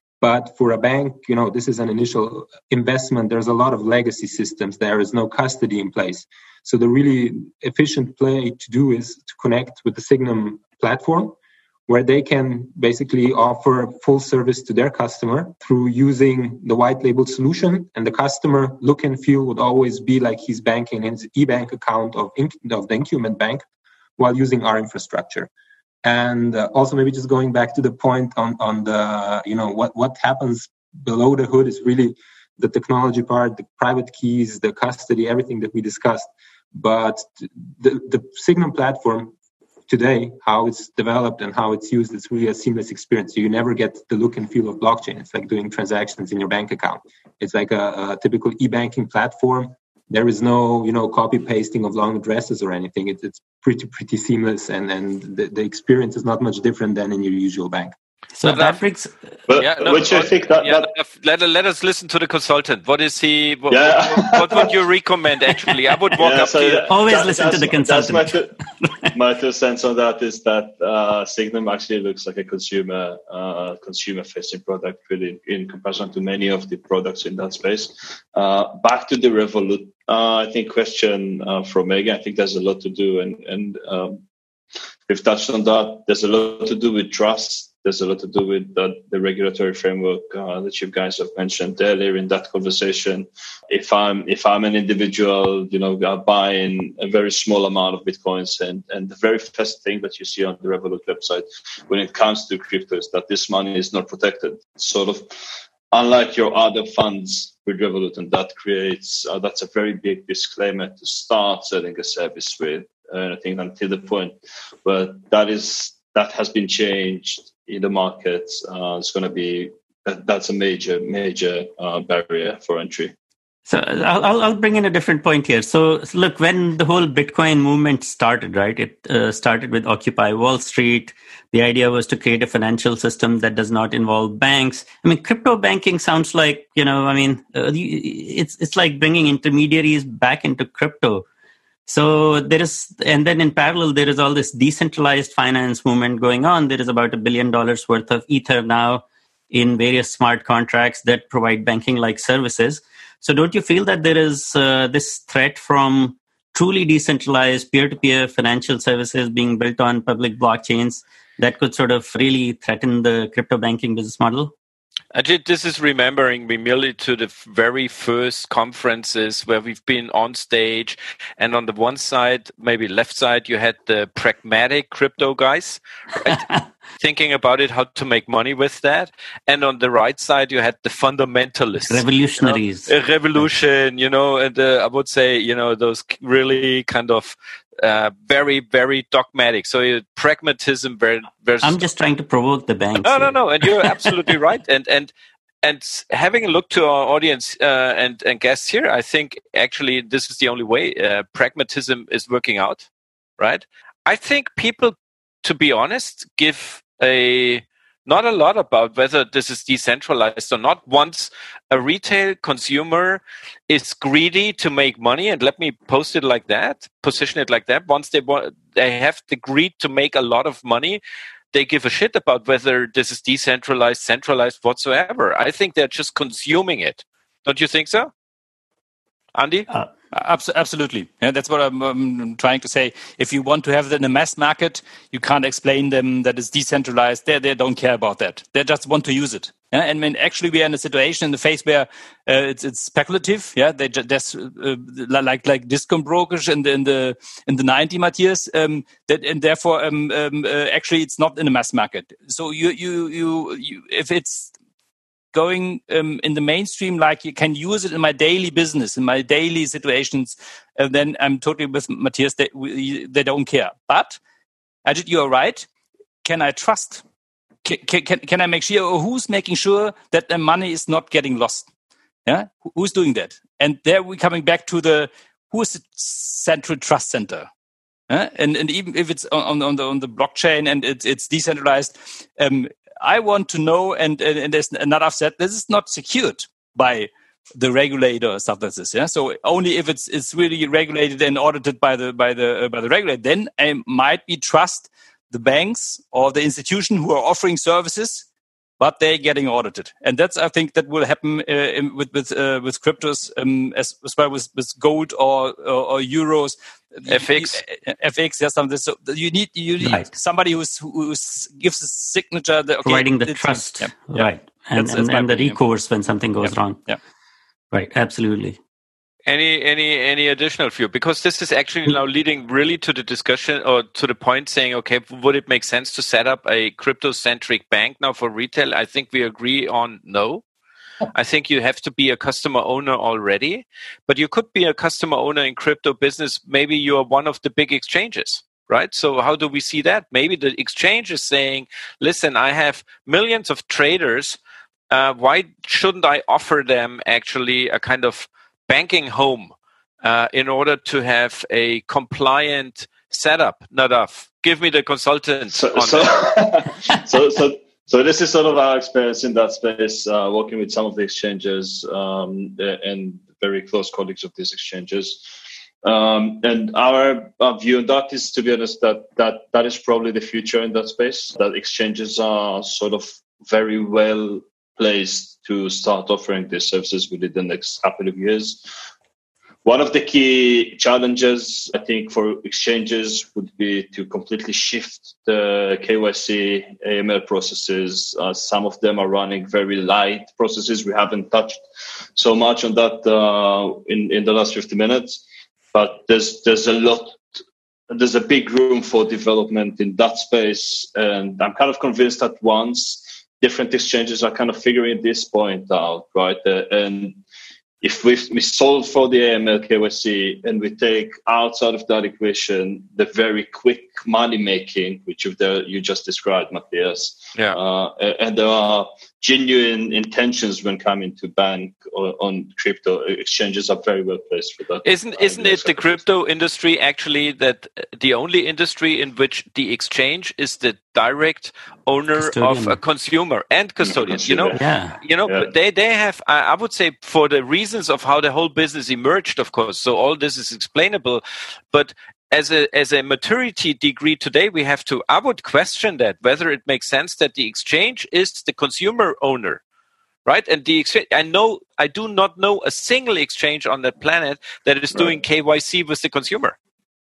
[SPEAKER 5] But for a bank, you know, this is an initial investment. There's a lot of legacy systems. There is no custody in place. So the really efficient play to do is to connect with the Sygnum platform, where they can basically offer full service to their customer through using the white label solution. And the customer look and feel would always be like he's banking in his e-bank account of, of the incumbent bank while using our infrastructure. And uh, also maybe just going back to the point on, on the, you know, what, what happens below the hood is really the technology part, the private keys, the custody, everything that we discussed. But the, the Sygnum platform today, how it's developed and how it's used, it's really a seamless experience. So you never get the look and feel of blockchain. It's like doing transactions in your bank account. It's like a, a typical e-banking platform. There is no, you know, copy pasting of long addresses or anything. It's it's pretty pretty seamless, and and the, the experience is not much different than in your usual bank.
[SPEAKER 7] So but that brings,
[SPEAKER 6] but,
[SPEAKER 3] yeah, no,
[SPEAKER 6] which I think that,
[SPEAKER 3] yeah,
[SPEAKER 6] that
[SPEAKER 3] let, let us listen to the consultant. What is he? What,
[SPEAKER 6] yeah.
[SPEAKER 3] what, what would you recommend? Actually, I would walk
[SPEAKER 6] yeah,
[SPEAKER 3] up
[SPEAKER 6] so
[SPEAKER 3] to.
[SPEAKER 6] that,
[SPEAKER 7] always
[SPEAKER 6] that,
[SPEAKER 7] listen to the consultant.
[SPEAKER 6] That's my, two, my two cents on that is that uh, Signum actually looks like a consumer uh, consumer facing product, really, in comparison to many of the products in that space. Uh, back to the Revolut, uh, I think question uh, from Megan. I think there's a lot to do, and and um, we've touched on that. There's a lot to do with trust. There's a lot to do with the, the regulatory framework uh, that you guys have mentioned earlier in that conversation. If I'm if I'm an individual, you know, buying a very small amount of bitcoins, and, and the very first thing that you see on the Revolut website when it comes to crypto is that this money is not protected. Sort of unlike your other funds with Revolut, and that creates uh, that's a very big disclaimer to start selling a service with. Uh, I think until the point, but that is that has been changed in the market. Uh, it's going to be that, that's a major, major uh, barrier for entry.
[SPEAKER 7] So I'll, I'll bring in a different point here. So look, when the whole Bitcoin movement started, right, it uh, started with Occupy Wall Street. The idea was to create a financial system that does not involve banks. I mean, crypto banking sounds like, you know, I mean, uh, it's it's like bringing intermediaries back into crypto. So there is, and then in parallel, there is all this decentralized finance movement going on. There is about a billion dollars worth of Ether now in various smart contracts that provide banking-like services. So don't you feel that there is uh, this threat from truly decentralized peer-to-peer financial services being built on public blockchains that could sort of really threaten the crypto banking business model?
[SPEAKER 3] I did, this is remembering me merely to the very first conferences where we've been on stage, and on the one side, maybe left side, you had the pragmatic crypto guys, right? Thinking about it, how to make money with that. And on the right side, you had the fundamentalists.
[SPEAKER 7] Revolutionaries.
[SPEAKER 3] You know? A revolution, you know, and uh, I would say, you know, those really kind of uh, very, very dogmatic. So uh, pragmatism versus...
[SPEAKER 7] I'm just trying to provoke the banks.
[SPEAKER 3] No,
[SPEAKER 7] here.
[SPEAKER 3] no, no. And you're absolutely right. And, and, and having a look to our audience uh, and, and guests here, I think actually this is the only way uh, pragmatism is working out, right? I think people, to be honest, give a not a lot about whether this is decentralized or not. Once a retail consumer is greedy to make money, and let me post it like that, position it like that, once they want, they have the greed to make a lot of money, they give a shit about whether this is decentralized, centralized, whatsoever. I think they're just consuming it. Don't you think so, Andy?
[SPEAKER 4] Uh, absolutely. Yeah, that's what I'm, I'm trying to say. If you want to have it in a mass market, you can't explain them that it's decentralized. They they don't care about that. They just want to use it. Yeah? And when actually we are in a situation in the phase where uh, it's it's speculative. Yeah, they just uh, like like discount brokers in the in the in the nineties, Matthias. Um, that and therefore um, um, uh, actually it's not in a mass market. So you you you, you if it's going um, in the mainstream, like you can use it in my daily business, in my daily situations, uh, then I'm totally with Matthias. They, we, they don't care. But, Ajit, you are right. Can I trust? Can, can, can I make sure, or who's making sure that the money is not getting lost? Yeah, who's doing that? And there we're coming back to the, who is the central trust center? Yeah? And and even if it's on, on the on the blockchain and it's it's decentralized, um, I want to know, and, and, and there's another said, this is not secured by the regulator or stuff like this. Yeah. So only if it's it's really regulated and audited by the by the uh, by the regulator, then I might be trust the banks or the institution who are offering services, but they're getting audited. And that's, I think, that will happen uh, in, with with uh, with cryptos um, as, as well with, with gold or, or or euros.
[SPEAKER 3] F X,
[SPEAKER 4] F X, yes, something. So you need you need
[SPEAKER 7] right.
[SPEAKER 4] somebody who's who gives a signature that okay,
[SPEAKER 7] providing the trust,
[SPEAKER 4] yeah,
[SPEAKER 7] right,
[SPEAKER 4] yeah.
[SPEAKER 7] and,
[SPEAKER 4] That's,
[SPEAKER 7] and,
[SPEAKER 4] that's
[SPEAKER 7] and the
[SPEAKER 4] opinion.
[SPEAKER 7] recourse when something goes
[SPEAKER 4] yeah.
[SPEAKER 7] wrong.
[SPEAKER 4] Yeah,
[SPEAKER 7] right, absolutely.
[SPEAKER 3] Any any any additional view? Because this is actually now leading really to the discussion or to the point saying, okay, would it make sense to set up a crypto-centric bank now for retail? I think we agree on no. I think you have to be a customer owner already, but you could be a customer owner in crypto business. Maybe you are one of the big exchanges, right? So how do we see that? Maybe the exchange is saying, listen, I have millions of traders. Uh, why shouldn't I offer them actually a kind of banking home uh, in order to have a compliant setup? Nadav, give me the consultant.
[SPEAKER 6] So,
[SPEAKER 3] on
[SPEAKER 6] so,
[SPEAKER 3] that.
[SPEAKER 6] so, so, so this is sort of our experience in that space, uh, working with some of the exchanges um, and very close colleagues of these exchanges. Um, and our, our view on that is, to be honest, that, that that is probably the future in that space, that exchanges are sort of very well placed to start offering these services within the next couple of years. One of the key challenges, I think, for exchanges would be to completely shift the K Y C, A M L processes. Uh, some of them are running very light processes. We haven't touched so much on that uh, in, in the last fifty minutes. But there's there's a lot, there's a big room for development in that space. And I'm kind of convinced that once different exchanges are kind of figuring this point out, right? Uh, and if we, we solve for the A M L K Y C and we take outside of that equation the very quick money making, which you, the, you just described, Matthias,
[SPEAKER 3] yeah.
[SPEAKER 6] uh, and there are genuine intentions when coming to bank or on crypto, exchanges are very well placed for that.
[SPEAKER 3] Isn't isn't it the crypto industry actually that the only industry in which the exchange is the direct owner custodian of a consumer and custodian? You know,
[SPEAKER 7] yeah.
[SPEAKER 3] you know,
[SPEAKER 6] yeah.
[SPEAKER 3] they they have. I, I would say for the reasons of how the whole business emerged, of course. So all this is explainable, but as a as a maturity degree today, we have to, I would question that, whether it makes sense that the exchange is the consumer owner, right? And the exchange, I know, I do not know a single exchange on the planet that is doing K Y C with the consumer.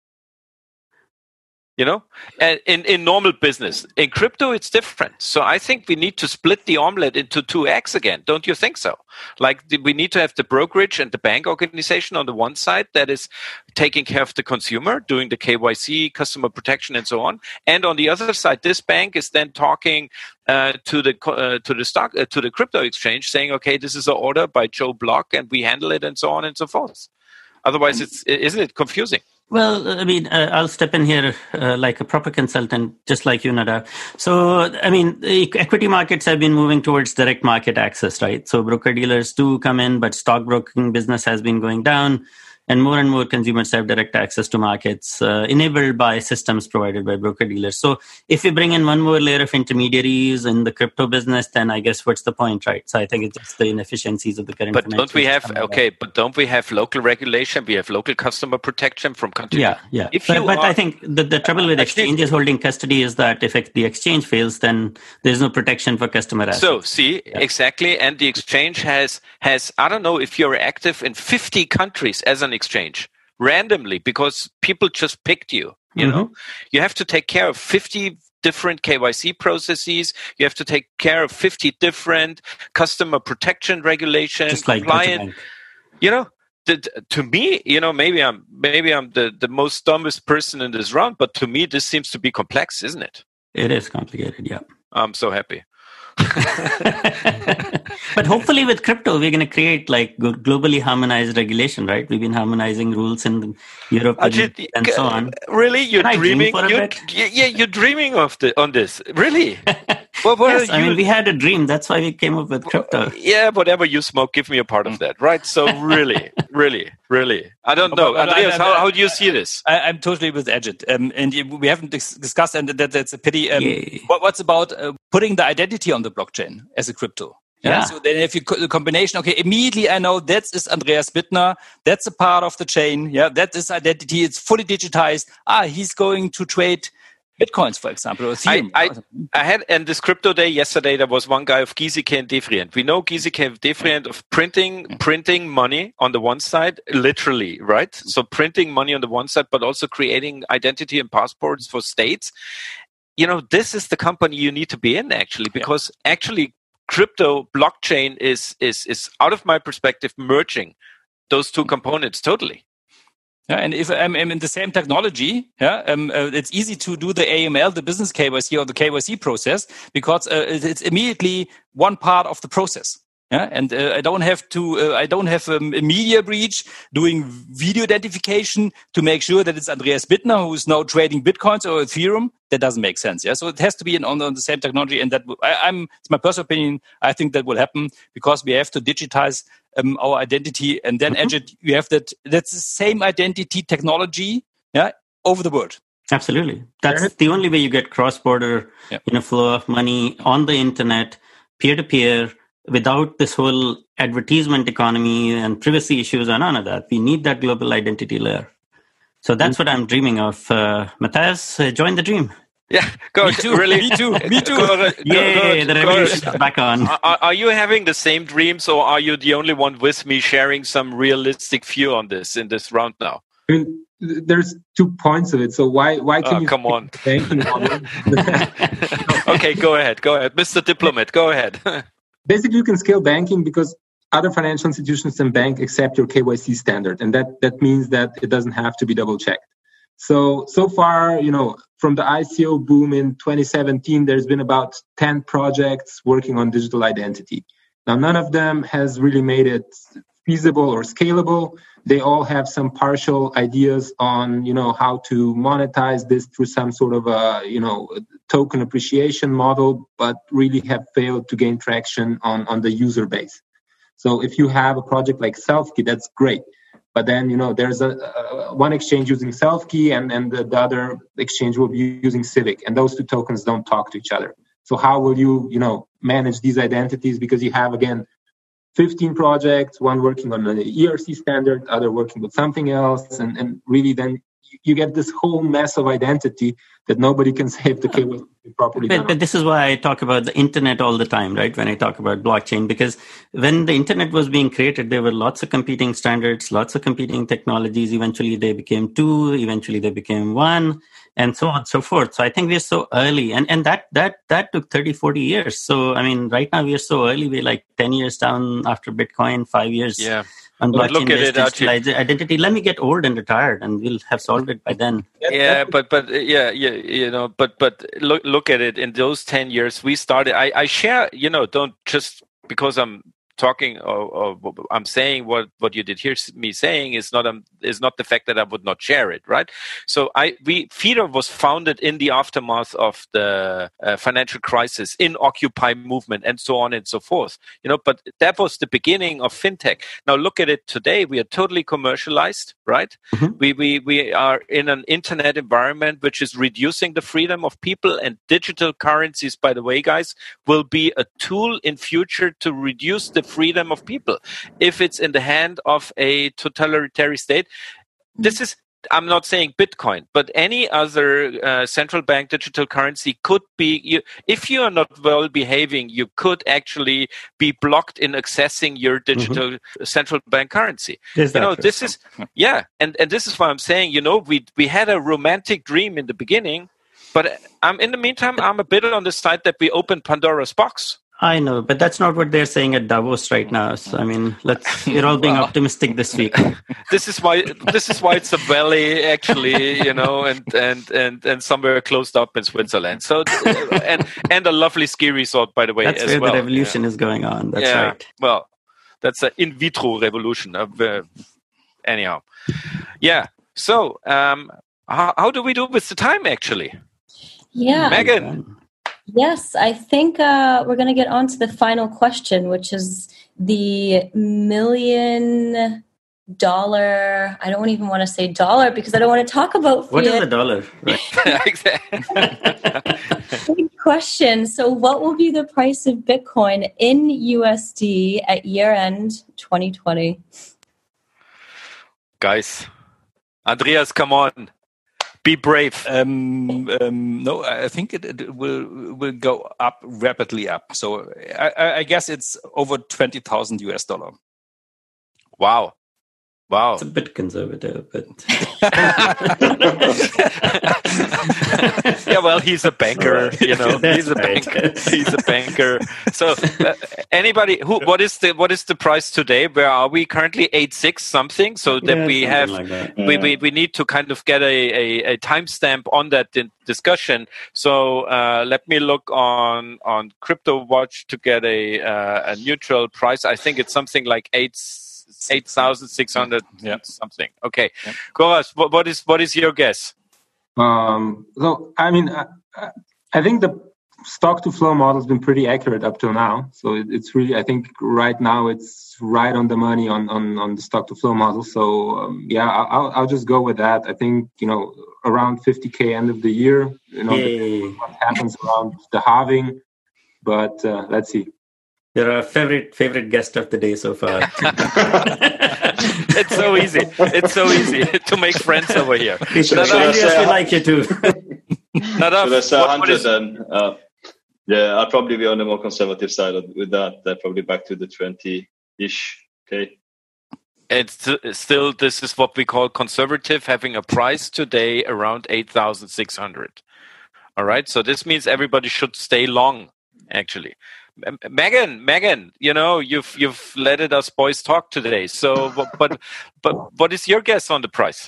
[SPEAKER 3] You know, and in, in normal business, in crypto, it's different. So I think we need to split the omelet into two eggs again. Don't you think so? Like the, we need to have the brokerage and the bank organization on the one side that is taking care of the consumer, doing the K Y C, customer protection, and so on. And on the other side, this bank is then talking uh, to the uh, to the stock uh, to the crypto exchange, saying, "Okay, this is an order by Joe Block, and we handle it, and so on and so forth." Otherwise, it's isn't it confusing?
[SPEAKER 7] Well, I mean, uh, I'll step in here uh, like a proper consultant, just like you, Nadav. So, I mean, equity markets have been moving towards direct market access, right? So broker dealers do come in, but stockbroking business has been going down. And more and more consumers have direct access to markets uh, enabled by systems provided by broker dealers. So if we bring in one more layer of intermediaries in the crypto business, then I guess what's the point, right? So I think it's just the inefficiencies of the current.
[SPEAKER 3] But don't we have okay? But don't we have local regulation? We have local customer protection from country.
[SPEAKER 7] Yeah, yeah.
[SPEAKER 3] If
[SPEAKER 7] but
[SPEAKER 3] you
[SPEAKER 7] but
[SPEAKER 3] are,
[SPEAKER 7] I think the, the trouble with exchanges holding custody is that if it, the exchange fails, then there's no protection for customer assets.
[SPEAKER 3] So see, yeah. exactly. And the exchange has has I don't know if you're active in fifty countries as an exchange randomly because people just picked you. You mm-hmm. know, you have to take care of fifty different K Y C processes. You have to take care of fifty different customer protection regulations.
[SPEAKER 7] Just like
[SPEAKER 3] compliant. You know, the, to me, you know, maybe I'm maybe I'm the, the most dumbest person in this round, but to me, this seems to be complex, isn't it?
[SPEAKER 7] It is complicated. Yeah.
[SPEAKER 3] I'm so happy.
[SPEAKER 7] But hopefully with crypto, we're going to create like globally harmonized regulation, right? We've been harmonizing rules in Europe and,
[SPEAKER 3] Ajit,
[SPEAKER 7] and so on.
[SPEAKER 3] Really? You're
[SPEAKER 7] Can
[SPEAKER 3] dreaming?
[SPEAKER 7] I dream for a
[SPEAKER 3] you're,
[SPEAKER 7] bit?
[SPEAKER 3] yeah, you're dreaming of the, on this. Really? What, what
[SPEAKER 7] yes,
[SPEAKER 3] you,
[SPEAKER 7] I mean, we had a dream. That's why we came up with crypto.
[SPEAKER 3] Yeah, whatever you smoke, give me a part of that, right? So really, really, really. I don't know.
[SPEAKER 4] But, but,
[SPEAKER 3] Andreas,
[SPEAKER 4] I, I,
[SPEAKER 3] how, how do you see this?
[SPEAKER 4] I, I'm totally with Ajit. Um, and we haven't dis- discussed, and that, that's a pity. Um, what, what's about uh, putting the identity on the blockchain as a crypto? Yeah. yeah. So then if you co- the combination, okay, immediately I know that is Andreas Bittner. That's a part of the chain. Yeah. That is identity. It's fully digitized. Ah, he's going to trade Bitcoins, for example, or Ethereum.
[SPEAKER 3] I, I, I had, and this crypto day yesterday, there was one guy of Giesecke and Devrient. We know Giesecke and Devrient of printing, printing money on the one side, literally, right? So printing money on the one side, but also creating identity and passports for states. You know, this is the company you need to be in actually, because yeah. actually crypto blockchain is, is, is out of my perspective, merging those two components totally.
[SPEAKER 4] Yeah, and if I'm um, in the same technology, yeah, um, uh, it's easy to do the A M L, the business K Y C or the K Y C process, because uh, it's immediately one part of the process. Yeah, and uh, I don't have to. Uh, I don't have um, a media breach doing video identification to make sure that it's Andreas Bittner who's now trading Bitcoins or Ethereum. That doesn't make sense. Yeah, so it has to be on, on the same technology, and that I, I'm. It's my personal opinion. I think that will happen because we have to digitize um, our identity, and then mm-hmm. edge you have that. That's the same identity technology. Yeah, over the world.
[SPEAKER 7] Absolutely, that's sure. the only way you get cross-border, yeah. you know, flow of money on the internet, peer-to-peer. Without this whole advertisement economy and privacy issues and none of that, we need that global identity layer. So that's what I'm dreaming of. Uh, Matthias, uh, join the dream.
[SPEAKER 3] Yeah, go.
[SPEAKER 4] Me too.
[SPEAKER 3] Really,
[SPEAKER 4] me too. Me too.
[SPEAKER 3] Go, go,
[SPEAKER 7] Yay,
[SPEAKER 3] go,
[SPEAKER 7] the revolution is back on.
[SPEAKER 3] Are, are you having the same dreams, or are you the only one with me sharing some realistic view on this in this round now?
[SPEAKER 5] I mean, there's two points of it. So why why can
[SPEAKER 3] oh,
[SPEAKER 5] you
[SPEAKER 3] come on?
[SPEAKER 5] Banking
[SPEAKER 3] Okay, go ahead. Go ahead, Mister Diplomat. Go ahead.
[SPEAKER 5] Basically, you can scale banking because other financial institutions and bank accept your K Y C standard. And that, that means that it doesn't have to be double checked. So, so far, you know, from the I C O boom in twenty seventeen, there's been about ten projects working on digital identity. Now, none of them has really made it feasible or scalable. They all have some partial ideas on, you know, how to monetize this through some sort of a, you know, token appreciation model, but really have failed to gain traction on, on the user base. So if you have a project like Selfkey, that's great. But then, you know, there's a, a one exchange using Selfkey and, and the, the other exchange will be using Civic. And those two tokens don't talk to each other. So how will you, you know, manage these identities? Because you have, again, fifteen projects, one working on an E R C standard, other working with something else. And, and really then you get this whole mess of identity that nobody can say if the K Y C properly
[SPEAKER 7] but,
[SPEAKER 5] done.
[SPEAKER 7] But this is why I talk about the internet all the time, right? When I talk about blockchain, because when the internet was being created, there were lots of competing standards, lots of competing technologies. Eventually they became two, eventually they became one, and so on and so forth. So I think we're so early, and, and that, that, that took thirty, forty years. So, I mean, right now we are so early. We're like ten years down after Bitcoin, five years.
[SPEAKER 3] Yeah.
[SPEAKER 7] On blockchain-based identity. Let me get old and retired, and we'll have solved it by then.
[SPEAKER 3] Yeah, but but yeah, yeah, you know, but but look look at it. In those ten years, we started. I I share, you know, don't just because I'm talking or, or I'm saying what what you did hear me saying is not um, is not the fact that I would not share it, right? So I we Fido was founded in the aftermath of the uh, financial crisis, in Occupy movement, and so on and so forth. You know, but that was the beginning of fintech. Now look at it today. We are totally commercialized, right? Mm-hmm. We we we are in an internet environment which is reducing the freedom of people, and digital currencies, by the way, guys, will be a tool in future to reduce the freedom of people if it's in the hand of a totalitarian state. This is, I'm not saying Bitcoin, but any other uh, central bank digital currency could be, you, if you are not well behaving, you could actually be blocked in accessing your digital mm-hmm. central bank currency.
[SPEAKER 7] Is
[SPEAKER 3] you know,
[SPEAKER 7] true?
[SPEAKER 3] this is, yeah. And, and this is why I'm saying, you know, we, we had a romantic dream in the beginning, but I'm, in the meantime, I'm a bit on the side that we opened Pandora's box.
[SPEAKER 7] I know, but that's not what they're saying at Davos right now. So I mean, let's we're all being well, optimistic this week.
[SPEAKER 3] This is why this is why it's a valley, actually, you know, and and and and somewhere closed up in Switzerland. So and and a lovely ski resort, by the way,
[SPEAKER 7] that's
[SPEAKER 3] as
[SPEAKER 7] where
[SPEAKER 3] well.
[SPEAKER 7] The revolution yeah. is going on. That's
[SPEAKER 3] yeah.
[SPEAKER 7] right.
[SPEAKER 3] Well, that's an in vitro revolution. Uh, anyhow, yeah. So, um, how, how do we do with the time, actually?
[SPEAKER 2] Yeah,
[SPEAKER 3] Megan.
[SPEAKER 2] Yes, I think uh, we're going to get on to the final question, which is the million dollar. I don't even want to say dollar because I don't want to talk about fiat.
[SPEAKER 7] What is a dollar?
[SPEAKER 3] Right.
[SPEAKER 2] Big question. So what will be the price of Bitcoin in U S D at year end twenty twenty?
[SPEAKER 3] Guys, Andreas, come on. Be brave.
[SPEAKER 4] Um, um, no, I think it, it will will go up rapidly up. So I, I guess it's over twenty thousand U S dollar.
[SPEAKER 3] Wow. Wow.
[SPEAKER 7] It's a bit conservative, but
[SPEAKER 3] yeah, well, he's a banker, you know.
[SPEAKER 7] That's
[SPEAKER 3] he's a
[SPEAKER 7] right.
[SPEAKER 3] banker. He's a banker. So, uh, anybody who what is the what is the price today? Where are we currently? Eight six something. So that
[SPEAKER 7] yeah,
[SPEAKER 3] we
[SPEAKER 7] something
[SPEAKER 3] have
[SPEAKER 7] like that.
[SPEAKER 3] we, we we need to kind of get a a, a timestamp on that di- discussion. So uh, let me look on on CryptoWatch to get a uh, a neutral price. I think it's something like eight. Eight thousand six hundred
[SPEAKER 4] Yeah.
[SPEAKER 3] something. Okay,
[SPEAKER 4] Yeah.
[SPEAKER 3] Goras, what, what is what is your guess?
[SPEAKER 5] Um, so, I mean, I, I think the stock to flow model has been pretty accurate up till now. So it, it's really, I think right now it's right on the money on, on, on the stock to flow model. So um, yeah, I'll, I'll just go with that. I think, you know, around fifty K end of the year, you know,
[SPEAKER 7] Yay.
[SPEAKER 5] what happens around the halving, but uh, let's see.
[SPEAKER 7] You're our favorite favorite guest of the day so far.
[SPEAKER 3] It's so easy. It's so easy to make friends over here.
[SPEAKER 7] We should,
[SPEAKER 6] Should I
[SPEAKER 7] Andreas,
[SPEAKER 6] say-
[SPEAKER 7] we like you too.
[SPEAKER 3] Nadav,
[SPEAKER 6] Should I say
[SPEAKER 3] what-
[SPEAKER 6] one
[SPEAKER 3] what
[SPEAKER 6] hundred
[SPEAKER 3] is-
[SPEAKER 6] then? Uh, yeah, I'll probably be on the more conservative side of- with that. Uh, probably back to the twenty-ish K.
[SPEAKER 3] It's it's still, this is what we call conservative, having a price today around eight thousand six hundred. All right. So this means everybody should stay long, actually. M- Megan, Megan, you know, you've you've let us boys talk today. So, but but, but what is your guess on the price?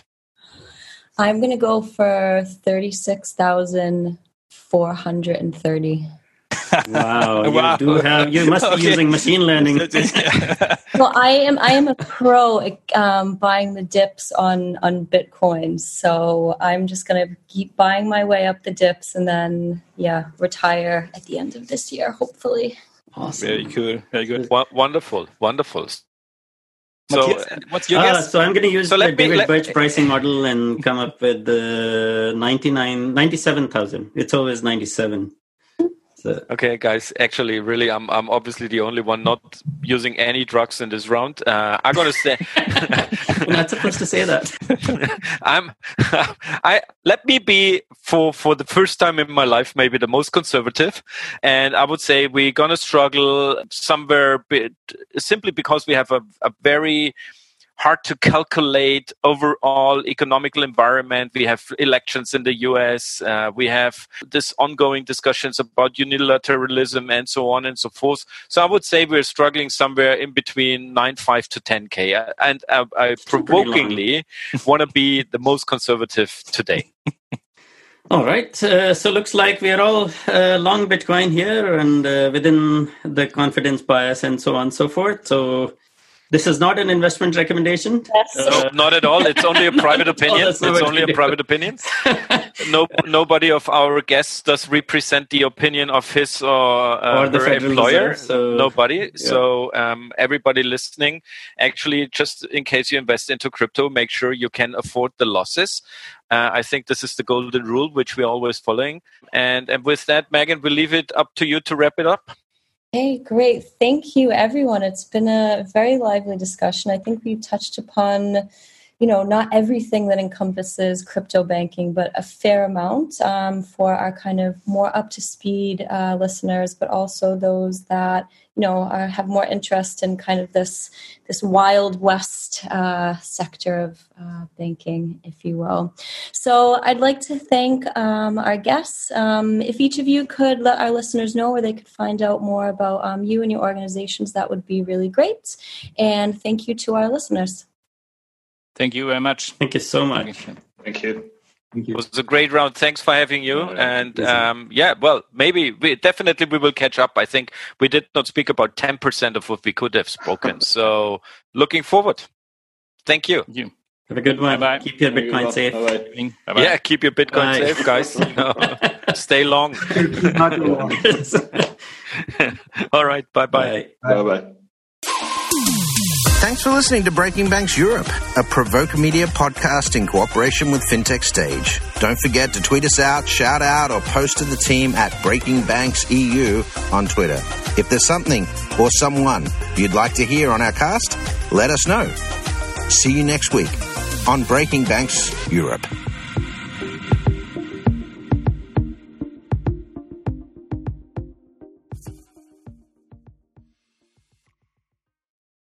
[SPEAKER 2] I'm going to go for thirty-six thousand four hundred thirty.
[SPEAKER 7] Wow, you
[SPEAKER 4] Wow.
[SPEAKER 7] do have. You must be
[SPEAKER 3] Okay.
[SPEAKER 7] using machine learning.
[SPEAKER 2] Well, I am I am a pro at um, buying the dips on, on Bitcoin. So I'm just going to keep buying my way up the dips and then, yeah, retire at the end of this year, hopefully.
[SPEAKER 7] Awesome.
[SPEAKER 4] Very cool. Very good.
[SPEAKER 3] Wo- wonderful, wonderful. So,
[SPEAKER 4] Matthias, what's your
[SPEAKER 7] Uh,
[SPEAKER 4] guess?
[SPEAKER 7] so I'm going to use
[SPEAKER 3] So
[SPEAKER 7] the
[SPEAKER 3] let me-
[SPEAKER 7] David
[SPEAKER 3] let-
[SPEAKER 7] Birch pricing model and come up with the ninety-nine, ninety-seven thousand. It's always ninety-seven. So,
[SPEAKER 3] okay, guys. Actually, really, I'm I'm obviously the only one not using any drugs in this round. Uh, I'm gonna say,
[SPEAKER 7] you're not supposed to say that.
[SPEAKER 3] I'm. I let me be for for the first time in my life maybe the most conservative, and I would say we're gonna struggle somewhere bit, simply because we have a, a very hard to calculate overall economical environment. We have elections in the U S. Uh, we have this ongoing discussions about unilateralism and so on and so forth. So I would say we're struggling somewhere in between nine point five to ten K. And uh, I provokingly want to be the most conservative today.
[SPEAKER 7] All right. Uh, so looks like we are all uh, long Bitcoin here and uh, within the confidence bias and so on and so forth. So this is not an investment recommendation.
[SPEAKER 2] Yes.
[SPEAKER 3] No, not at all. It's only a private opinion.
[SPEAKER 7] Oh,
[SPEAKER 3] It's
[SPEAKER 7] that's not what
[SPEAKER 3] only
[SPEAKER 7] you
[SPEAKER 3] a
[SPEAKER 7] do.
[SPEAKER 3] private opinion. No, nobody of our guests does represent the opinion of his or, uh,
[SPEAKER 7] Or the
[SPEAKER 3] her
[SPEAKER 7] Federal
[SPEAKER 3] employer.
[SPEAKER 7] Reserve, so-
[SPEAKER 3] Nobody. So um, everybody listening, actually, just in case you invest into crypto, make sure you can afford the losses. Uh, I think this is the golden rule, which we're always following. And and with that, Megan, we'll leave it up to you to wrap it up.
[SPEAKER 2] Hey, great. Thank you, everyone. It's been a very lively discussion. I think we've touched upon, you know, not everything that encompasses crypto banking, but a fair amount um, for our kind of more up to speed uh, listeners, but also those that, you know, are, have more interest in kind of this this wild west uh, sector of uh, banking, if you will. So I'd like to thank um, our guests. Um, if each of you could let our listeners know where they could find out more about um, you and your organizations, that would be really great. And thank you to our listeners.
[SPEAKER 4] Thank you very much.
[SPEAKER 7] Thank you so much.
[SPEAKER 6] Thank you.
[SPEAKER 5] Thank
[SPEAKER 3] It
[SPEAKER 5] you.
[SPEAKER 3] was a great round. Thanks for having you. And um, yeah, well, maybe we definitely we will catch up. I think we did not speak about ten percent of what we could have spoken. So looking forward. Thank you.
[SPEAKER 4] Thank you.
[SPEAKER 7] Have a good one.
[SPEAKER 4] Bye-bye.
[SPEAKER 7] Keep your Bitcoin safe.
[SPEAKER 6] Bye-bye.
[SPEAKER 4] Bye-bye.
[SPEAKER 3] Yeah, keep your Bitcoin
[SPEAKER 7] Bye.
[SPEAKER 3] safe, guys. You know, stay long.
[SPEAKER 5] Not too long.
[SPEAKER 3] All right. Bye-bye.
[SPEAKER 7] Bye.
[SPEAKER 6] Bye-bye.
[SPEAKER 1] Thanks for listening to Breaking Banks Europe, a Provoke Media podcast in cooperation with FinTech Stage. Don't forget to tweet us out, shout out, or post to the team at Breaking Banks E U on Twitter. If there's something or someone you'd like to hear on our cast, let us know. See you next week on Breaking Banks Europe.